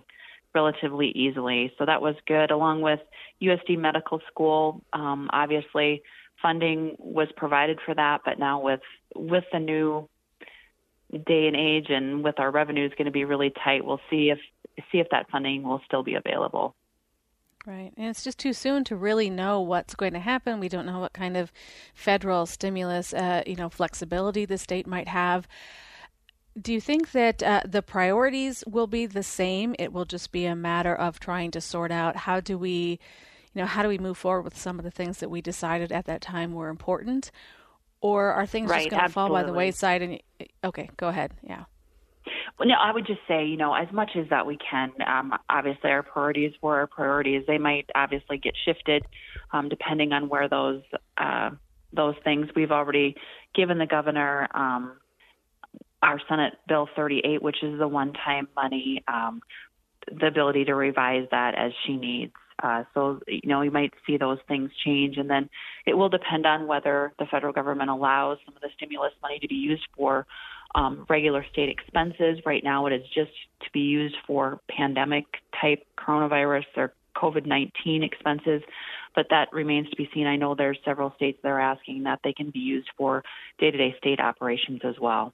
relatively easily. So that was good, along with U S D Medical School. Um, obviously, funding was provided for that, but now with with the new day and age and with our revenues going to be really tight, we'll see if see if that funding will still be available. Right. And it's just too soon to really know what's going to happen. We don't know what kind of federal stimulus, uh, you know, flexibility the state might have. Do you think that uh, the priorities will be the same? It will just be a matter of trying to sort out how do we, you know, how do we move forward with some of the things that we decided at that time were important? Or are things right, just going to fall by the wayside? And okay, go ahead. Yeah. Well, no, I would just say, you know, as much as that we can, um, obviously our priorities were our priorities. They might obviously get shifted um, depending on where those uh, those things. We've already given the governor um, our Senate Bill thirty-eight, which is the one-time money, um, the ability to revise that as she needs. Uh, so, you know, you might see those things change, and then it will depend on whether the federal government allows some of the stimulus money to be used for um, regular state expenses. Right now, it is just to be used for pandemic-type coronavirus or COVID nineteen expenses, but that remains to be seen. I know there's several states that are asking that they can be used for day-to-day state operations as well.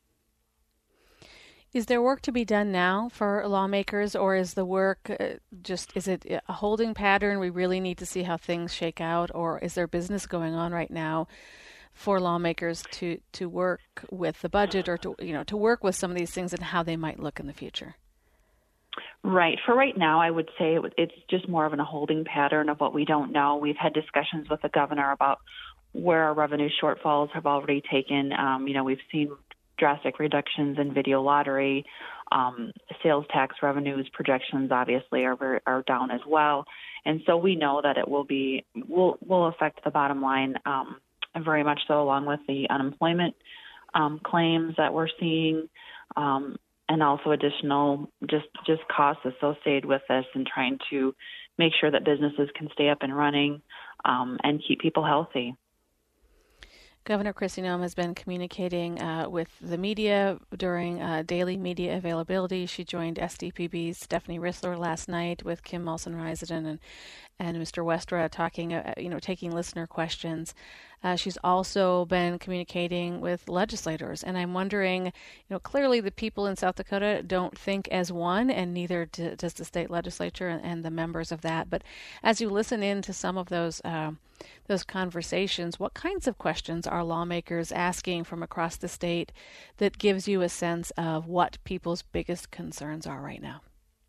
Is there work to be done now for lawmakers, or is the work uh, just, is it a holding pattern? We really need to see how things shake out, or is there business going on right now for lawmakers to, to work with the budget or to, you know, to work with some of these things and how they might look in the future? Right. For right now, I would say it's just more of a holding pattern of what we don't know. We've had discussions with the governor about where our revenue shortfalls have already taken. Um, you know, we've seen drastic reductions in video lottery. Um, sales tax revenues projections obviously are very, are down as well, and so we know that it will be will will affect the bottom line um, very much so, along with the unemployment um, claims that we're seeing, um, and also additional just just costs associated with this, and trying to make sure that businesses can stay up and running um, and keep people healthy. Governor Kristi Noem has been communicating uh, with the media during uh, daily media availability. She joined S D P B's Stephanie Rissler last night with Kim Mulson-Reisden and and Mister Westra talking, uh, you know, taking listener questions. Uh, she's also been communicating with legislators, and I'm wondering, you know, clearly the people in South Dakota don't think as one, and neither do, does the state legislature and, and the members of that. But as you listen in to some of those uh, those conversations, what kinds of questions are lawmakers asking from across the state that gives you a sense of what people's biggest concerns are right now?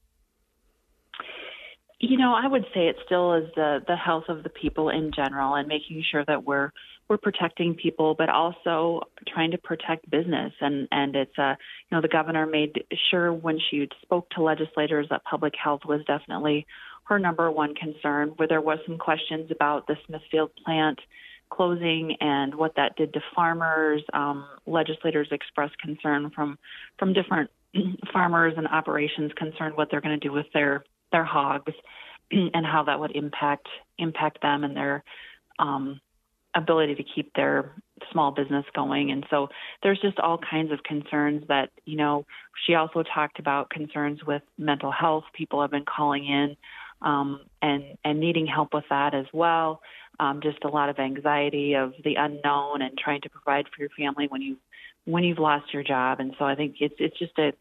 You know, I would say it still is the, the health of the people in general, and making sure that we're we're protecting people, but also trying to protect business. And, and it's, uh, you know, the governor made sure when she spoke to legislators that public health was definitely her number one concern, where there was some questions about the Smithfield plant closing and what that did to farmers. Um, legislators expressed concern from from different farmers and operations concerned what they're going to do with their their hogs and how that would impact impact them and their um, ability to keep their small business going. And so there's just all kinds of concerns that, you know, she also talked about concerns with mental health. People have been calling in um, and, and needing help with that as well. Um, just a lot of anxiety of the unknown and trying to provide for your family when you when you've lost your job. And so I think it's it's just a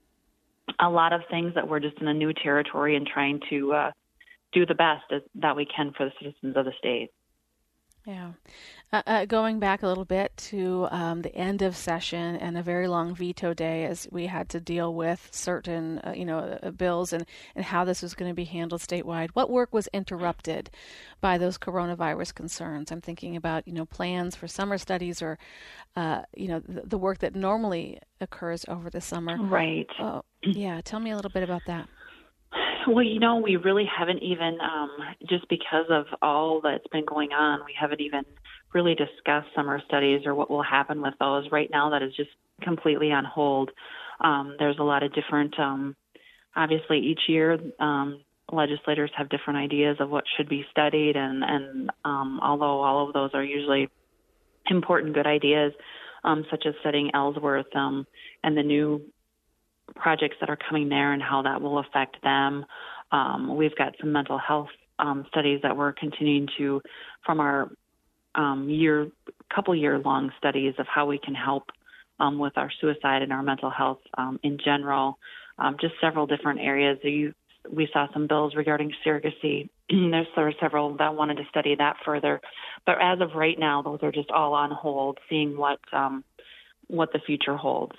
a lot of things that we're just in a new territory and trying to uh, do the best as, that we can for the citizens of the state. Yeah. Uh, uh, going back a little bit to um, the end of session and a very long veto day, as we had to deal with certain, uh, you know, uh, bills and, and how this was going to be handled statewide. What work was interrupted by those coronavirus concerns? I'm thinking about, you know, plans for summer studies or, uh, you know, the, the work that normally occurs over the summer. Right. Oh, yeah. Tell me a little bit about that. Well, you know, we really haven't even, um, just because of all that's been going on, we haven't even really discussed summer studies or what will happen with those. Right now, that is just completely on hold. Um, there's a lot of different, um, obviously each year, um, legislators have different ideas of what should be studied. And, and um, although all of those are usually important, good ideas, um, such as studying Ellsworth um, and the new projects that are coming there and how that will affect them. Um, we've got some mental health um, studies that we're continuing to, from our um, year, couple year long studies of how we can help um, with our suicide and our mental health um, in general. Um, just several different areas. You, we saw some bills regarding surrogacy. There's there were several that wanted to study that further, but as of right now, those are just all on hold, seeing what um, what the future holds.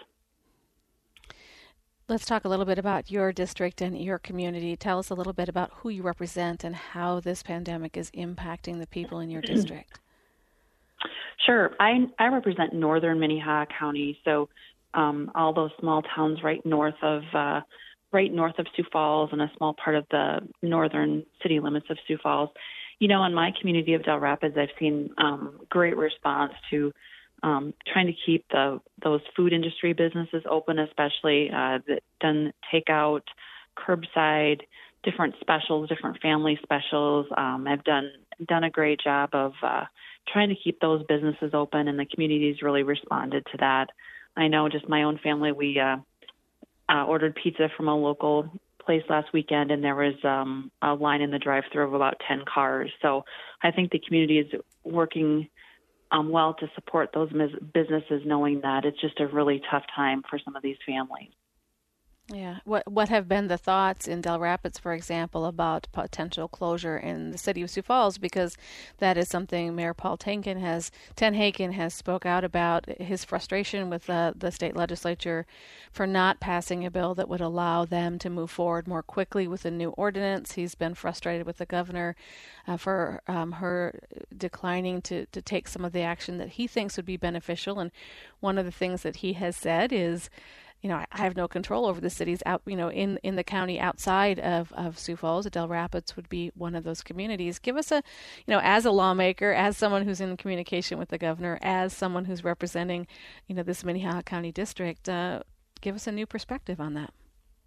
Let's talk a little bit about your district and your community. Tell us a little bit about who you represent and how this pandemic is impacting the people in your district. Sure. I, I represent northern Minnehaha County, so um, all those small towns right north of uh, right north of Sioux Falls and a small part of the northern city limits of Sioux Falls. You know, in my community of Del Rapids, I've seen um, great response to um, trying to keep the those food industry businesses open, especially uh, that done takeout, curbside, different specials, different family specials. Um, I've done done a great job of uh, trying to keep those businesses open, and the community's really responded to that. I know just my own family, we uh, uh, ordered pizza from a local place last weekend, and there was um, a line in the drive-thru of about ten cars. So I think the community is working um, well to support those mis- businesses, knowing that it's just a really tough time for some of these families. Yeah. What what have been the thoughts in Del Rapids, for example, about potential closure in the city of Sioux Falls? Because that is something Mayor Paul Tenhaken has Tenhaken has spoke out about, his frustration with uh, the state legislature for not passing a bill that would allow them to move forward more quickly with a new ordinance. He's been frustrated with the governor uh, for um, her declining to, to take some of the action that he thinks would be beneficial. And one of the things that he has said is, you know, I have no control over the cities out, you know, in, in the county outside of, of Sioux Falls. Del Rapids would be one of those communities. Give us a, you know, as a lawmaker, as someone who's in communication with the governor, as someone who's representing, you know, this Minnehaha County district, uh, give us a new perspective on that.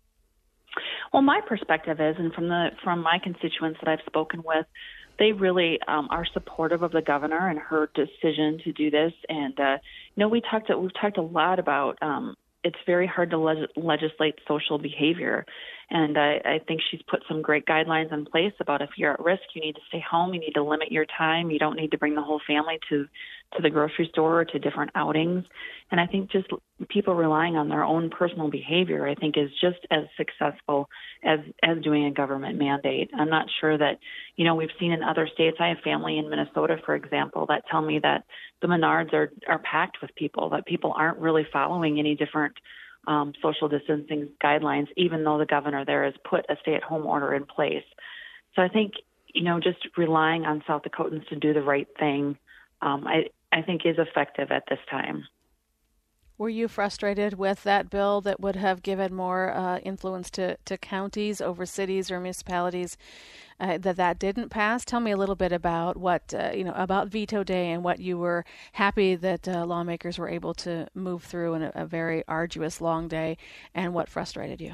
Well, my perspective is, and from the from my constituents that I've spoken with, they really um, are supportive of the governor and her decision to do this. And uh, you know, we talked we've talked a lot about. Um, It's very hard to leg- legislate social behavior. And I, I think she's put some great guidelines in place about if you're at risk, you need to stay home, you need to limit your time, you don't need to bring the whole family to, to the grocery store or to different outings. And I think just people relying on their own personal behavior, I think, is just as successful as, as doing a government mandate. I'm not sure that, you know, we've seen in other states. I have family in Minnesota, for example, that tell me that the Menards are, are packed with people, that people aren't really following any different um, social distancing guidelines, even though the governor there has put a stay-at-home order in place. So I think, you know, just relying on South Dakotans to do the right thing, um, I, I think is effective at this time. Were you frustrated with that bill that would have given more uh, influence to, to counties over cities or municipalities uh, that that didn't pass? Tell me a little bit about what, uh, you know, about veto day and what you were happy that uh, lawmakers were able to move through in a, a very arduous, long day, and what frustrated you.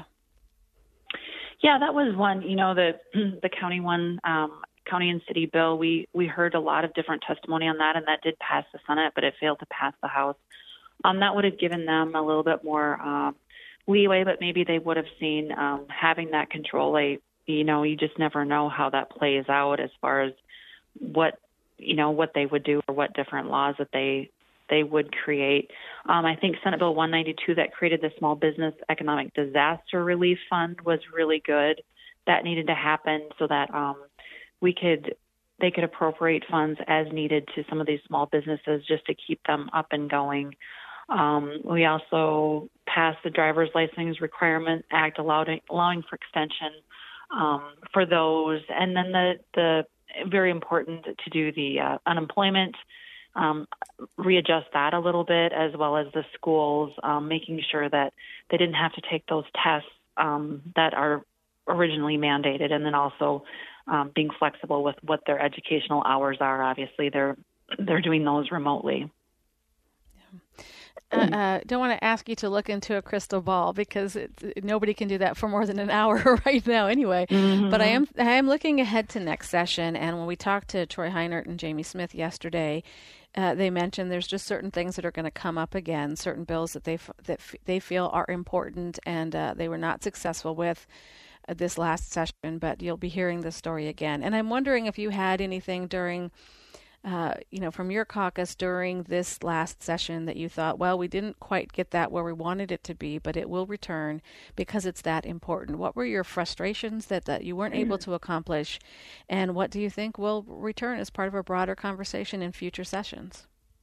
Yeah, that was one, you know, the the county one, um, county and city bill. We, we heard a lot of different testimony on that, and that did pass the Senate, but it failed to pass the House. Um, that would have given them a little bit more uh, leeway, but maybe they would have seen um, having that control. Like, you know, you just never know how that plays out as far as what, you know, what they would do or what different laws that they they would create. Um, I think Senate Bill one ninety-two that created the Small Business Economic Disaster Relief Fund was really good. That needed to happen so that um, we could they could appropriate funds as needed to some of these small businesses just to keep them up and going. Um, we also passed the Driver's License Requirement Act, allowing, allowing for extension um, for those. And then the, the very important to do the uh, unemployment, um, readjust that a little bit, as well as the schools, um, making sure that they didn't have to take those tests um, that are originally mandated, and then also um, being flexible with what their educational hours are. Obviously, they're they're doing those remotely. I uh, uh, don't want to ask you to look into a crystal ball because it, nobody can do that for more than an hour right now anyway. Mm-hmm. But I am I am looking ahead to next session. And when we talked to Troy Heinert and Jamie Smith yesterday, uh, they mentioned there's just certain things that are going to come up again, certain bills that they f- that f- they feel are important and uh, they were not successful with. this last session, but you'll be hearing this story again. And I'm wondering if you had anything during, uh, you know, from your caucus during this last session that you thought, well, we didn't quite get that where we wanted it to be, but it will return because it's that important. What were your frustrations that, that you weren't able to accomplish, and what do you think will return as part of a broader conversation in future sessions?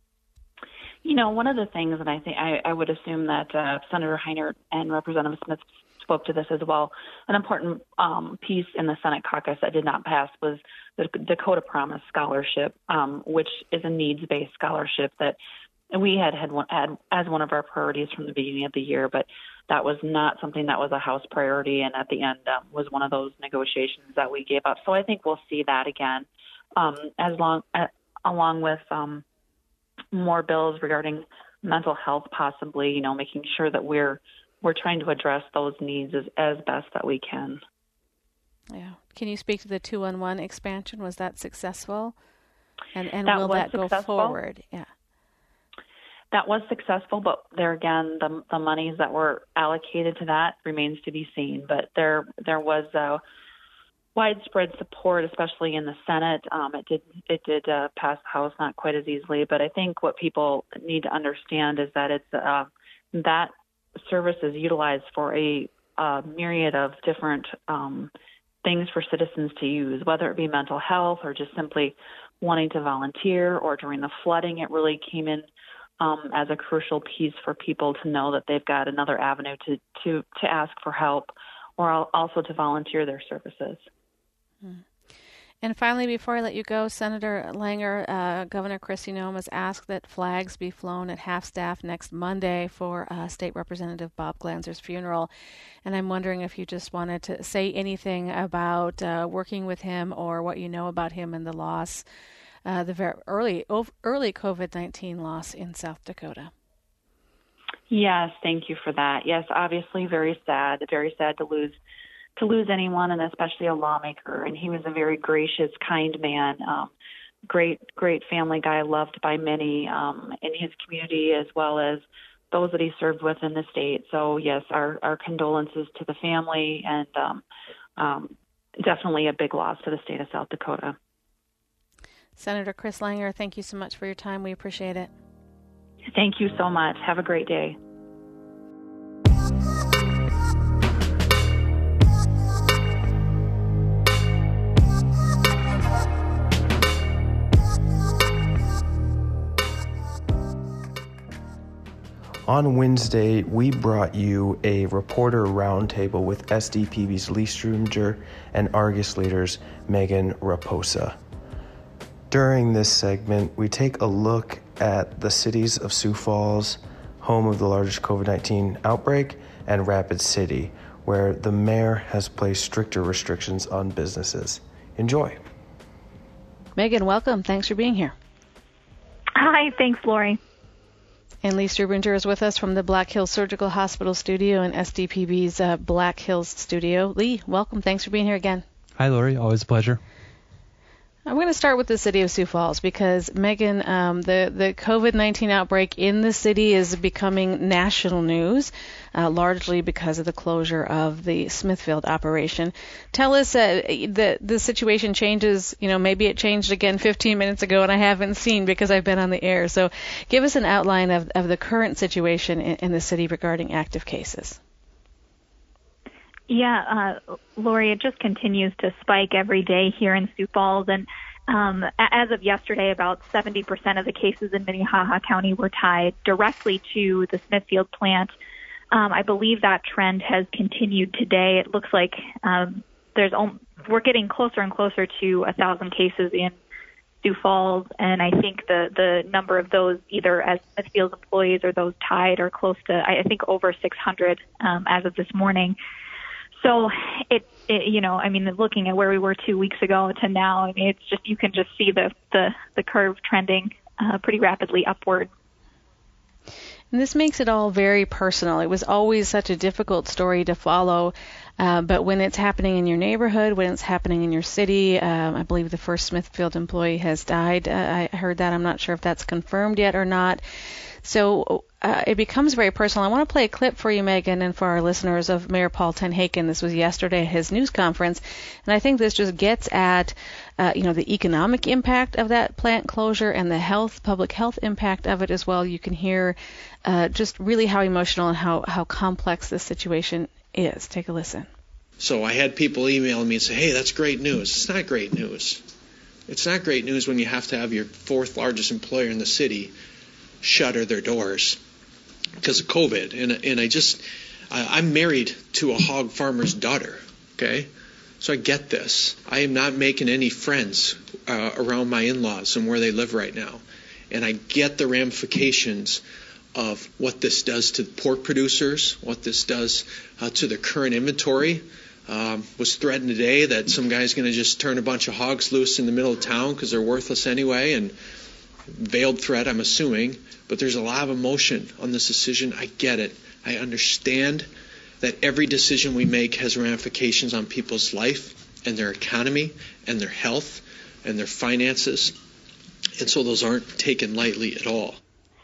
You know, one of the things, and I think I, I would assume that uh, Senator Heinert and Representative Smith spoke to this as well, an important um, piece in the Senate caucus that did not pass was the Dakota Promise Scholarship, um, which is a needs-based scholarship that we had, had had as one of our priorities from the beginning of the year, but that was not something that was a House priority, and at the end um, was one of those negotiations that we gave up. So I think we'll see that again, um, as long uh, along with um, more bills regarding mental health, possibly, you know, making sure that we're we're trying to address those needs as, as best that we can. Yeah. Can you speak to the two one one expansion? Was that successful? And and that will that successful. go forward? Yeah. That was successful, but there again, the the monies that were allocated to that remains to be seen. But there there was uh, widespread support, especially in the Senate. Um, it did it did uh, pass the House, not quite as easily. But I think what people need to understand is that it's uh, that service is utilized for a, a myriad of different um, things for citizens to use, whether it be mental health or just simply wanting to volunteer, or during the flooding, it really came in um, as a crucial piece for people to know that they've got another avenue to, to, to ask for help, or also to volunteer their services. Hmm. And finally, before I let you go, Senator Langer, uh, Governor Kristi Noem has asked that flags be flown at half-staff next Monday for uh, State Representative Bob Glanzer's funeral. And I'm wondering if you just wanted to say anything about uh, working with him, or what you know about him and the loss, uh, the very early, early COVID nineteen loss in South Dakota. Yes, thank you for that. Yes, obviously very sad, very sad to lose to lose anyone, and especially a lawmaker. And he was a very gracious, kind man, um, great, great family guy, loved by many um, in his community, as well as those that he served with in the state. So yes, our, our condolences to the family, and um, um, definitely a big loss to the state of South Dakota. Senator Chris Langer, thank you so much for your time. We appreciate it. Thank you so much. Have a great day. On Wednesday, we brought you a reporter roundtable with S D P B's Lee Strubinger and Argus leaders Megan Raposa. During this segment, we take a look at the cities of Sioux Falls, home of the largest COVID nineteen outbreak, and Rapid City, where the mayor has placed stricter restrictions on businesses. Enjoy. Megan, welcome. Thanks for being here. Hi, thanks, Lori. And Lee Strubinger is with us from the Black Hills Surgical Hospital studio and S D P B's uh, Black Hills studio. Lee, welcome. Thanks for being here again. Hi, Lori. Always a pleasure. I'm going to start with the city of Sioux Falls because, Megan, um, the, the COVID nineteen outbreak in the city is becoming national news, uh, largely because of the closure of the Smithfield operation. Tell us, uh, the, the situation changes, you know, maybe it changed again fifteen minutes ago and I haven't seen because I've been on the air. So give us an outline of, of the current situation in, in the city regarding active cases. Yeah, uh, Lori, it just continues to spike every day here in Sioux Falls. And um, as of yesterday, about seventy percent of the cases in Minnehaha County were tied directly to the Smithfield plant. Um, I believe that trend has continued today. It looks like um, there's we're getting closer and closer to one thousand cases in Sioux Falls, and I think the, the number of those either as Smithfield employees or those tied are close to, I think, over six hundred um, as of this morning. So it, it, you know, I mean, looking at where we were two weeks ago to now, I mean, it's just, you can just see the, the, the curve trending uh, pretty rapidly upward. And this makes it all very personal. It was always such a difficult story to follow, uh, but when it's happening in your neighborhood, when it's happening in your city, um, I believe the first Smithfield employee has died. Uh, I heard that. I'm not sure if that's confirmed yet or not. So uh, it becomes very personal. I want to play a clip for you, Megan, and for our listeners of Mayor Paul TenHaken. This was yesterday at his news conference, and I think this just gets at, uh, you know, the economic impact of that plant closure and the health, public health impact of it as well. You can hear uh, just really how emotional and how, how complex this situation is. Take a listen. So I had people emailing me and say, hey, that's great news. It's not great news. It's not great news when you have to have your fourth largest employer in the city shutter their doors because of COVID. And, and I just, I, I'm married to a hog farmer's daughter, okay? So I get this. I am not making any friends uh, around my in-laws and where they live right now. And I get the ramifications of what this does to pork producers, what this does uh, to the current inventory. Um, was threatened today that some guy's going to just turn a bunch of hogs loose in the middle of town because they're worthless anyway, and veiled threat, I'm assuming. But there's a lot of emotion on this decision. I get it. I understand that every decision we make has ramifications on people's life and their economy and their health and their finances. And so those aren't taken lightly at all.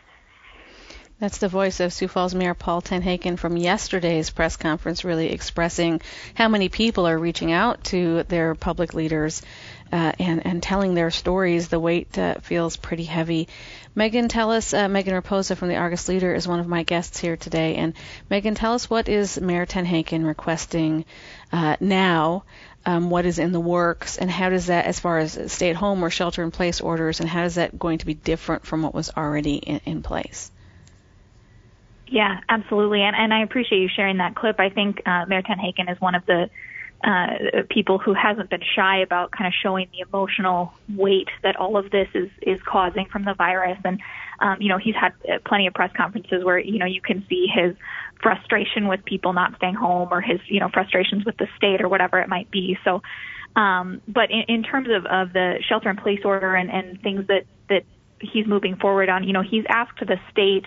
That's the voice of Sioux Falls Mayor Paul TenHaken from yesterday's press conference, really expressing how many people are reaching out to their public leaders uh, and, and telling their stories. The weight uh, feels pretty heavy. Megan, tell us, uh, Megan Raposa from the Argus Leader is one of my guests here today. And Megan, tell us, what is Mayor TenHaken requesting uh, now? Um, what is in the works, and how does that, as far as stay-at-home or shelter-in-place orders, and how is that going to be different from what was already in, in place? Yeah, absolutely. And, and I appreciate you sharing that clip. I think uh, Mayor TenHaken is one of the uh, people who hasn't been shy about kind of showing the emotional weight that all of this is, is causing from the virus. And, um, you know, he's had plenty of press conferences where, you know, you can see his frustration with people not staying home, or his, you know, frustrations with the state or whatever it might be. So, um, but in, in terms of, of the shelter-in-place order and, and things that, that he's moving forward on, you know, he's asked the state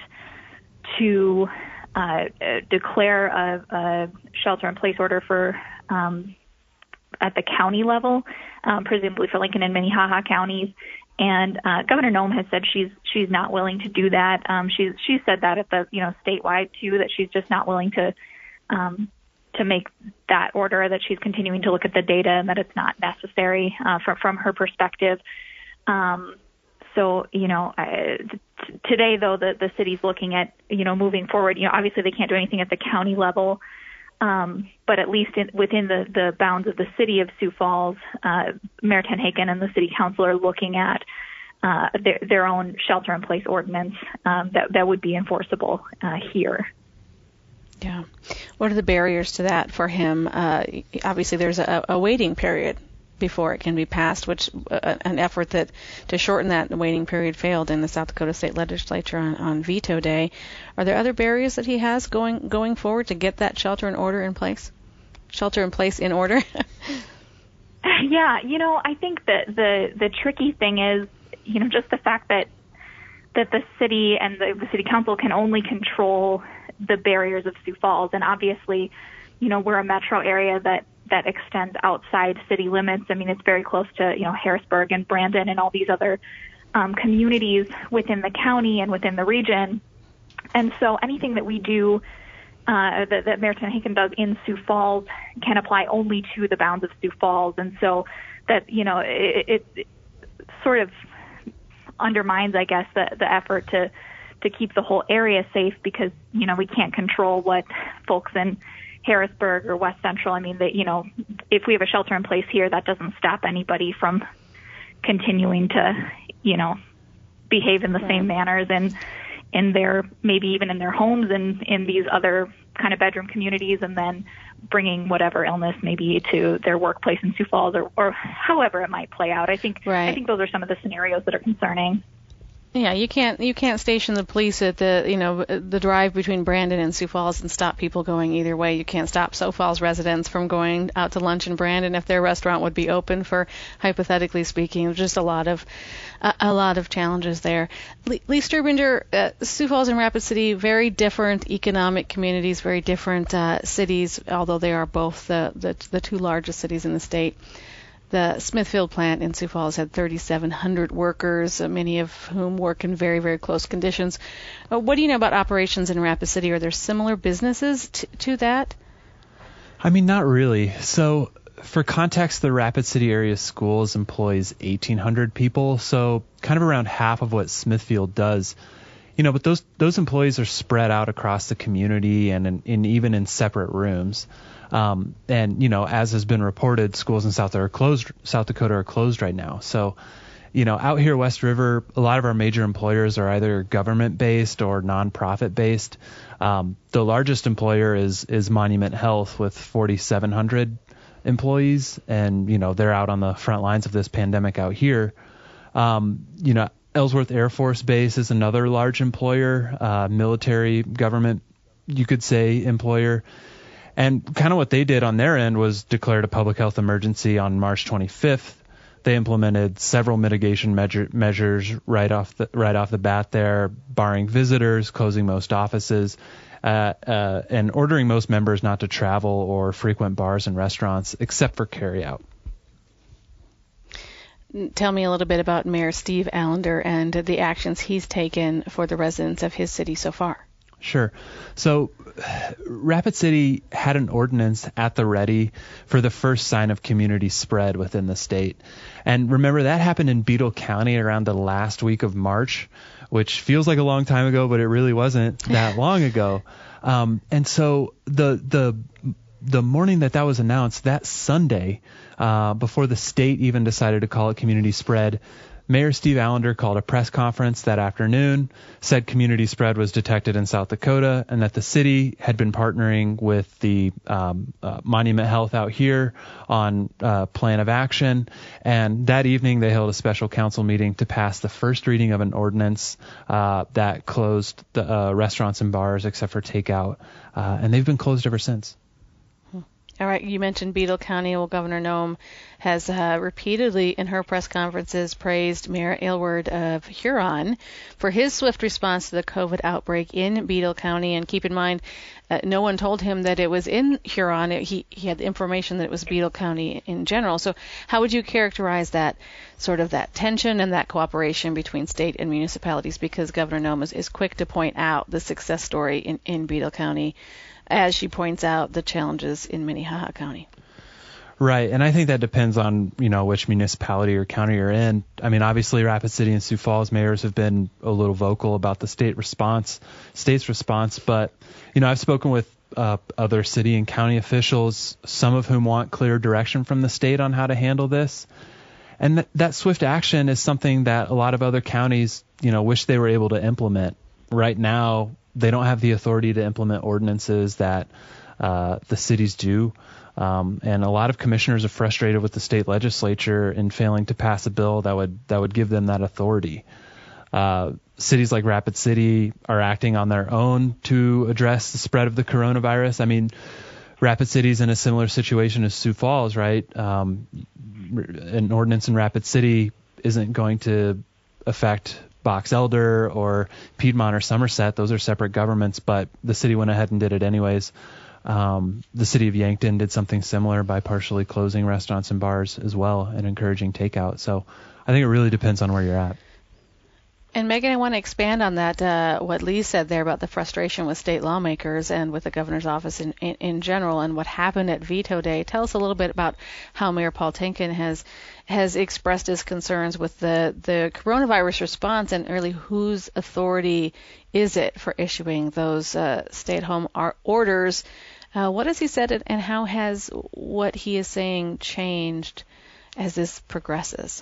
to uh, declare a, a shelter-in-place order for um, at the county level, um, presumably for Lincoln and Minnehaha counties. And uh, Governor Noem has said she's she's not willing to do that. Um, she's she said that at the you know statewide too, that she's just not willing to um, to make that order. That she's continuing to look at the data and that it's not necessary uh, from from her perspective. Um, So, you know, uh, t- today, though, the, the city's looking at, you know, moving forward. You know, obviously they can't do anything at the county level, um, but at least in, within the, the bounds of the city of Sioux Falls, uh, Mayor TenHaken and the city council are looking at uh, their, their own shelter-in-place ordinance um, that, that would be enforceable uh, here. Yeah. What are the barriers to that for him? Uh, obviously, there's a, a waiting period before it can be passed, which uh, an effort that to shorten that waiting period failed in the South Dakota State Legislature on, on veto day. Are there other barriers that he has going going forward to get that shelter in order in place? Shelter in place in order? Yeah, you know, I think that the the tricky thing is, you know, just the fact that that the city and the, the city council can only control the barriers of Sioux Falls, and obviously, you know, we're a metro area that that extends outside city limits. I mean, it's very close to, you know, Harrisburg and Brandon and all these other um, communities within the county and within the region. And so anything that we do, uh, that, that Mayor TenHaken does in Sioux Falls can apply only to the bounds of Sioux Falls. And so that, you know, it, it, it sort of undermines, I guess, the, the effort to, to keep the whole area safe, because, you know, we can't control what folks in Harrisburg or West Central. I mean, that, you know, if we have a shelter in place here, that doesn't stop anybody from continuing to, you know, behave in the right. same manners and in their, maybe even in their homes and in these other kind of bedroom communities, and then bringing whatever illness maybe to their workplace in Sioux Falls, or, or however it might play out. I think right. I think those are some of the scenarios that are concerning. Yeah, you can't you can't station the police at the you know the drive between Brandon and Sioux Falls and stop people going either way. You can't stop Sioux Falls residents from going out to lunch in Brandon if their restaurant would be open, for hypothetically speaking. There's just a lot of uh, a lot of challenges there. Lee, Lee Strubinger, uh, Sioux Falls and Rapid City, very different economic communities, very different uh, cities, although they are both the, the the two largest cities in the state. The Smithfield plant in Sioux Falls had thirty-seven hundred workers, uh, many of whom work in very, very close conditions. Uh, what do you know about operations in Rapid City? Are there similar businesses t- to that? I mean, not really. So for context, the Rapid City area schools employs eighteen hundred people, so kind of around half of what Smithfield does. You know, but those those employees are spread out across the community and in, in even in separate rooms. Um, and, you know, as has been reported, schools in South Dakota are closed, South Dakota are closed right now. So, you know, out here, West River, a lot of our major employers are either government-based or nonprofit-based. Um, the largest employer is is Monument Health with forty-seven hundred employees, and, you know, they're out on the front lines of this pandemic out here. Um, you know, Ellsworth Air Force Base is another large employer, uh, military, government, you could say, employer. And kind of what they did on their end was declared a public health emergency on March twenty-fifth. They implemented several mitigation measure, measures right off the right off the bat there, barring visitors, closing most offices, uh, uh, and ordering most members not to travel or frequent bars and restaurants except for carryout. Tell me a little bit about Mayor Steve Allender and the actions he's taken for the residents of his city so far. Sure. So Rapid City had an ordinance at the ready for the first sign of community spread within the state. And remember, that happened in Beadle County around the last week of March, which feels like a long time ago, but it really wasn't that long ago. Um, and so the the the morning that that was announced, that Sunday, uh, before the state even decided to call it community spread, Mayor Steve Allender called a press conference that afternoon, said community spread was detected in South Dakota, and that the city had been partnering with the um, uh, Monument Health out here on a plan of action. And that evening, they held a special council meeting to pass the first reading of an ordinance uh, that closed the uh, restaurants and bars except for takeout. Uh, and they've been closed ever since. All right, you mentioned Beadle County. Well, Governor Noem has uh, repeatedly in her press conferences praised Mayor Aylward of Huron for his swift response to the COVID outbreak in Beadle County. And keep in mind, uh, no one told him that it was in Huron. It, he, he had the information that it was Beadle County in general. So how would you characterize that sort of that tension and that cooperation between state and municipalities? Because Governor Noem is, is quick to point out the success story in, in Beadle County, as she points out the challenges in Minnehaha County. Right, and I think that depends on, you know, which municipality or county you're in. I mean, obviously, Rapid City and Sioux Falls mayors have been a little vocal about the state response, state's response, but, you know, I've spoken with uh, other city and county officials, some of whom want clear direction from the state on how to handle this. And th- that swift action is something that a lot of other counties, you know, wish they were able to implement. Right now, they don't have the authority to implement ordinances that uh, the cities do. Um, and a lot of commissioners are frustrated with the state legislature in failing to pass a bill that would that would give them that authority. Uh, cities like Rapid City are acting on their own to address the spread of the coronavirus. I mean, Rapid City's in a similar situation as Sioux Falls, right? Um, an ordinance in Rapid City isn't going to affect Box Elder or Piedmont or Somerset. Those are separate governments, but the city went ahead and did it anyways. Um, the city of Yankton did something similar by partially closing restaurants and bars as well and encouraging takeout. So I think it really depends on where you're at. And Megan, I want to expand on that, uh, what Lee said there about the frustration with state lawmakers and with the governor's office in, in, in general and what happened at Veto Day. Tell us a little bit about how Mayor Paul Tenkin has has expressed his concerns with the, the coronavirus response and really whose authority is it for issuing those uh, stay-at-home orders. Uh, what has he said and how has what he is saying changed as this progresses?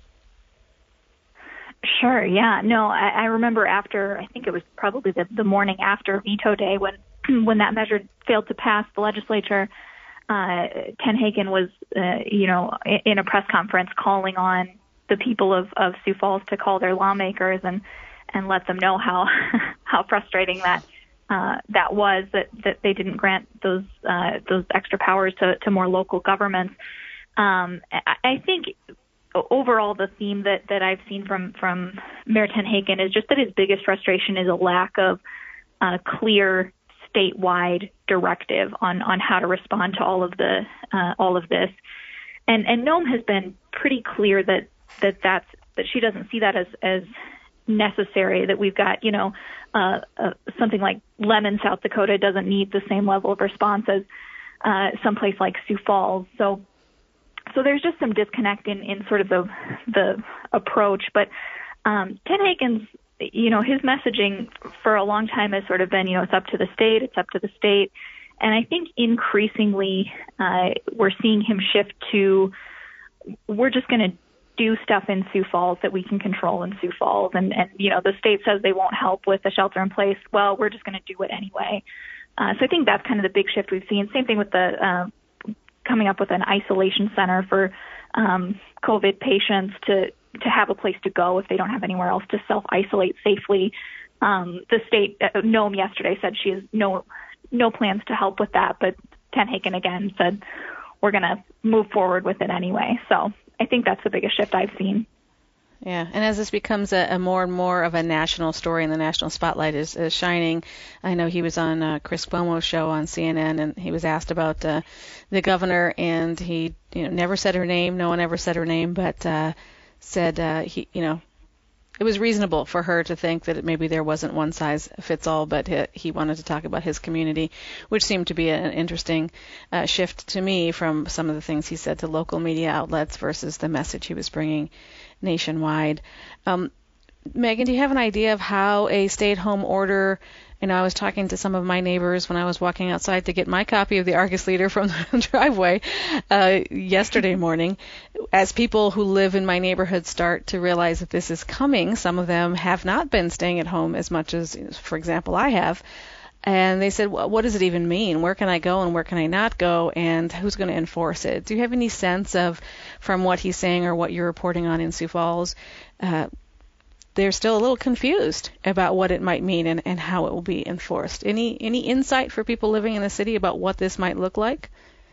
Sure. Yeah. No, I, I remember after, I think it was probably the, the morning after Veto Day when when that measure failed to pass the legislature, uh, Tenhagen was, uh, you know, in, in a press conference calling on the people of, of Sioux Falls to call their lawmakers and, and let them know how how frustrating that uh, that was that, that they didn't grant those uh, those extra powers to, to more local governments. Um, I, I think. Overall, the theme that, that I've seen from, from Mayor Tenhagen is just that his biggest frustration is a lack of uh, clear statewide directive on, on how to respond to all of the uh, all of this. and and Noem has been pretty clear that that that's that she doesn't see that as as necessary. That we've got, you know, uh, uh, something like Lemon, South Dakota doesn't need the same level of response as uh, someplace like Sioux Falls. So so there's just some disconnect in in sort of the the approach. But um, Ken Haken's, you know, his messaging for a long time has sort of been, you know, it's up to the state, it's up to the state. And I think increasingly uh, we're seeing him shift to, we're just going to do stuff in Sioux Falls that we can control in Sioux Falls. And, and, you know, the state says they won't help with the shelter in place. Well, we're just going to do it anyway. Uh, so I think that's kind of the big shift we've seen. Same thing with the uh, coming up with an isolation center for um, COVID patients to, to have a place to go if they don't have anywhere else to self-isolate safely. Um, the state, uh, Noem yesterday said she has no no plans to help with that, but Ken Haken again said we're going to move forward with it anyway. So I think that's the biggest shift I've seen. Yeah, and as this becomes a, a more and more of a national story and the national spotlight is, is shining, I know he was on uh, Chris Cuomo's show on C N N, and he was asked about uh, the governor, and he you know never said her name. No one ever said her name, but uh, said uh, he you know it was reasonable for her to think that maybe there wasn't one size fits all, but he, he wanted to talk about his community, which seemed to be an interesting uh, shift to me from some of the things he said to local media outlets versus the message he was bringing nationwide. Um, Megan, do you have an idea of how a stay-at-home order, you know, I was talking to some of my neighbors when I was walking outside to get my copy of the Argus Leader from the driveway uh, yesterday morning. As people who live in my neighborhood start to realize that this is coming, some of them have not been staying at home as much as, for example, I have. And they said, well, what does it even mean? Where can I go and where can I not go? And who's going to enforce it? Do you have any sense of, from what he's saying or what you're reporting on in Sioux Falls, uh, they're still a little confused about what it might mean and, and how it will be enforced. Any any insight for people living in the city about what this might look like?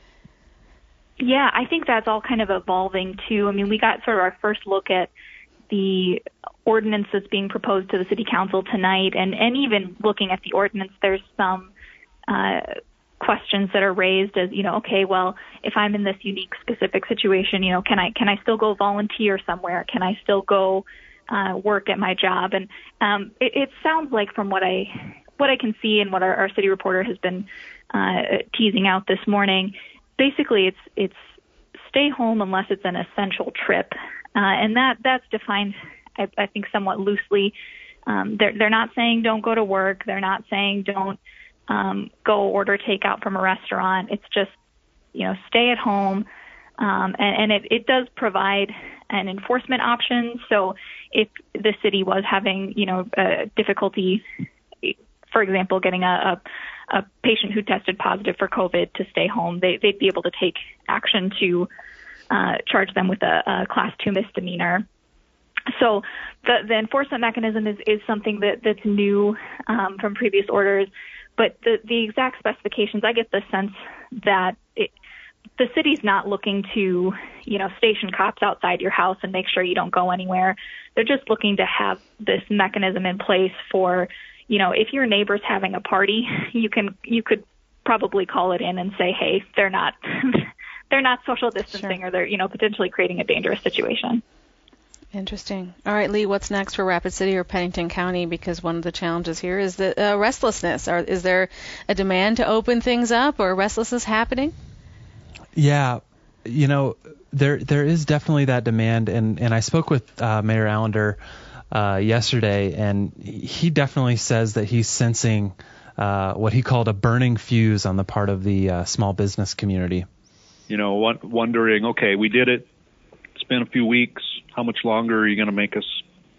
Yeah, I think that's all kind of evolving too. I mean, we got sort of our first look at the ordinance that's being proposed to the city council tonight, and, and even looking at the ordinance, there's some uh, questions that are raised as, you know, okay, well, if I'm in this unique specific situation, you know, can I can I still go volunteer somewhere? Can I still go Uh, work at my job? And um, it, it sounds like, from what I what I can see and what our, our city reporter has been uh, teasing out this morning, basically it's it's stay home unless it's an essential trip, uh, and that that's defined, I, I think, somewhat loosely. Um, they're they're not saying don't go to work. They're not saying don't um, go order takeout from a restaurant. It's just, you know, stay at home. Um, and, and it, it does provide an enforcement option. So if the city was having, you know, uh, difficulty, for example, getting a, a, a patient who tested positive for COVID to stay home, they, they'd be able to take action to uh, charge them with a, a class two misdemeanor. So the, the enforcement mechanism is, is something that, that's new um, from previous orders. But the, the exact specifications, I get the sense that it, the city's not looking to, you know, station cops outside your house and make sure you don't go anywhere. They're just looking to have this mechanism in place for, you know, if your neighbor's having a party, you can you could probably call it in and say, hey, they're not they're not social distancing, sure, or they're, you know, potentially creating a dangerous situation. Interesting. All right, Lee, what's next for Rapid City or Pennington County? Because one of the challenges here is the uh, restlessness. Or is there a demand to open things up, or restlessness happening? Yeah, you know, there there is definitely that demand, and, and I spoke with uh, Mayor Allender uh, yesterday, and he definitely says that he's sensing uh, what he called a burning fuse on the part of the uh, small business community. You know, wondering, okay, we did it. It's been a few weeks. How much longer are you going to make us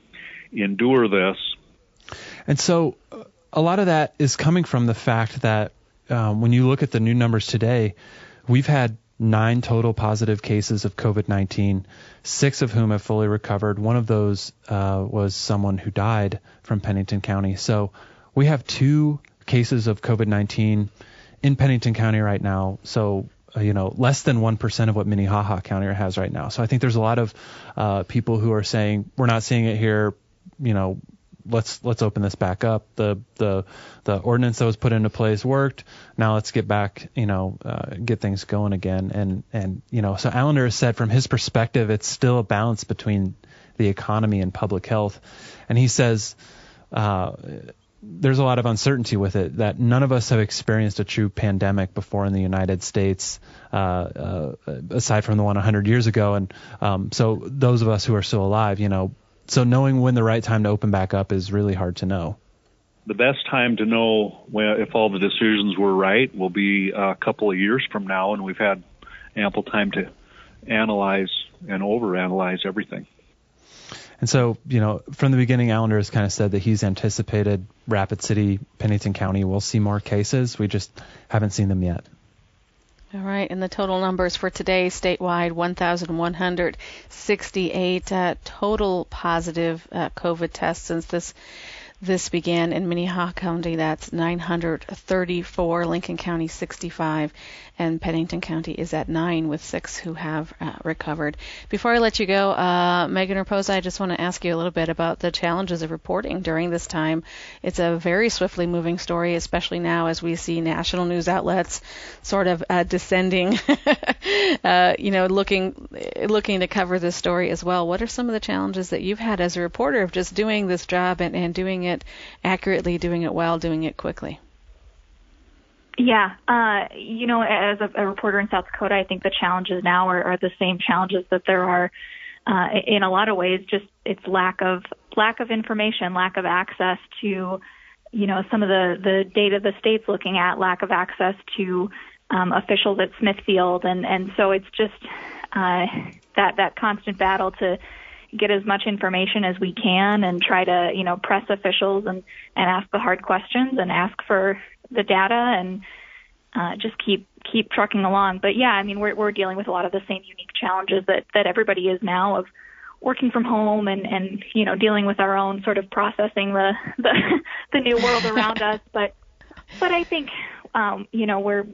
endure this? And so a lot of that is coming from the fact that um, when you look at the new numbers today, we've had nine total positive cases of COVID nineteen, six of whom have fully recovered. One of those uh, was someone who died from Pennington County. So we have two cases of COVID nineteen in Pennington County right now. So, uh, you know, less than one percent of what Minnehaha County has right now. So I think there's a lot of uh, people who are saying, we're not seeing it here, you know, let's let's open this back up. The the the ordinance that was put into place worked. Now let's get back, you know, uh, get things going again. And and you know, so Allender has said from his perspective, it's still a balance between the economy and public health. And he says uh, there's a lot of uncertainty with it, that none of us have experienced a true pandemic before in the United States, uh, uh, aside from the one one hundred years ago. And um, so those of us who are still alive, you know, so knowing when the right time to open back up is really hard to know. The best time to know when, if all the decisions were right will be a couple of years from now, and we've had ample time to analyze and overanalyze everything. And so, you know, from the beginning, Allender has kind of said that he's anticipated Rapid City, Pennington County will see more cases. We just haven't seen them yet. All right, and the total numbers for today statewide, one thousand one hundred sixty-eight uh, total positive uh, COVID tests since this this began in Minnehaha County. That's nine hundred thirty-four, Lincoln County sixty-five, and Pennington County is at nine with six who have uh, recovered. Before I let you go, uh, Megan Raposa, I just want to ask you a little bit about the challenges of reporting during this time. It's a very swiftly moving story, especially now as we see national news outlets sort of uh, descending, uh, you know, looking looking to cover this story as well. What are some of the challenges that you've had as a reporter of just doing this job and, and doing it accurately, doing it well, doing it quickly? Yeah, uh, you know, as a, a reporter in South Dakota, I think the challenges now are, are the same challenges that there are uh, in a lot of ways. Just it's lack of lack of information, lack of access to, you know, some of the, the data the state's looking at, lack of access to um, officials at Smithfield, and, and so it's just uh, that that constant battle to get as much information as we can and try to, you know, press officials and, and ask the hard questions and ask for the data and uh, just keep keep trucking along. But yeah, I mean, we're we're dealing with a lot of the same unique challenges that, that everybody is now, of working from home and, and you know, dealing with our own sort of processing the the, the new world around us. But but I think um, you know, we're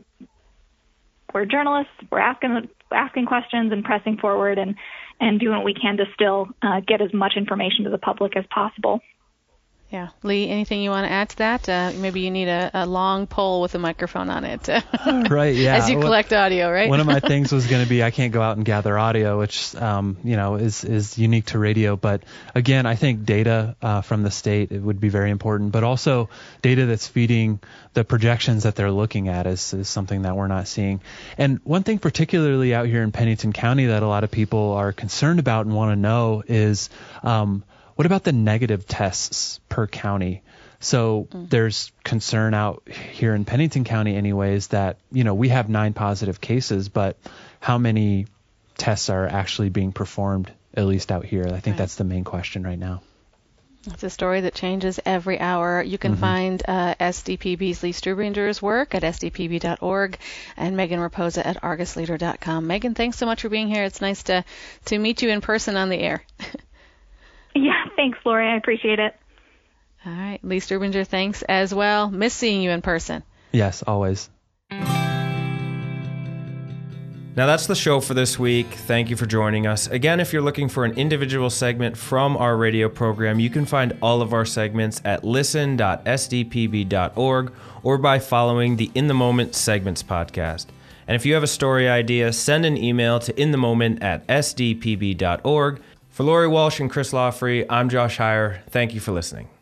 we're journalists. We're asking asking questions and pressing forward and and doing what we can to still uh, get as much information to the public as possible. Yeah. Lee, anything you want to add to that? Uh, maybe you need a, a long pole with a microphone on it. Right, yeah. As you collect well, audio, right? One of my things was going to be I can't go out and gather audio, which, um, you know, is, is unique to radio. But again, I think data uh, from the state, it would be very important. But also data that's feeding the projections that they're looking at is, is something that we're not seeing. And one thing particularly out here in Pennington County that a lot of people are concerned about and want to know is um, what about the negative tests per county? So mm. there's concern out here in Pennington County anyways that, you know, we have nine positive cases, but how many tests are actually being performed, at least out here? I think right. that's the main question right now. It's a story that changes every hour. You can mm-hmm. find uh, S D P B's Lee Strubinger's work at S D P B dot org and Megan Raposa at Argus Leader dot com. Megan, thanks so much for being here. It's nice to, to meet you in person on the air. Yeah, thanks, Lori. I appreciate it. All right. Lee Strubinger, thanks as well. Miss seeing you in person. Yes, always. Now that's the show for this week. Thank you for joining us. Again, if you're looking for an individual segment from our radio program, you can find all of our segments at listen dot S D P B dot org or by following the In the Moment Segments podcast. And if you have a story idea, send an email to inthemoment at S D P B dot org. For Lori Walsh and Chris Lawfrey, I'm Josh Heyer. Thank you for listening.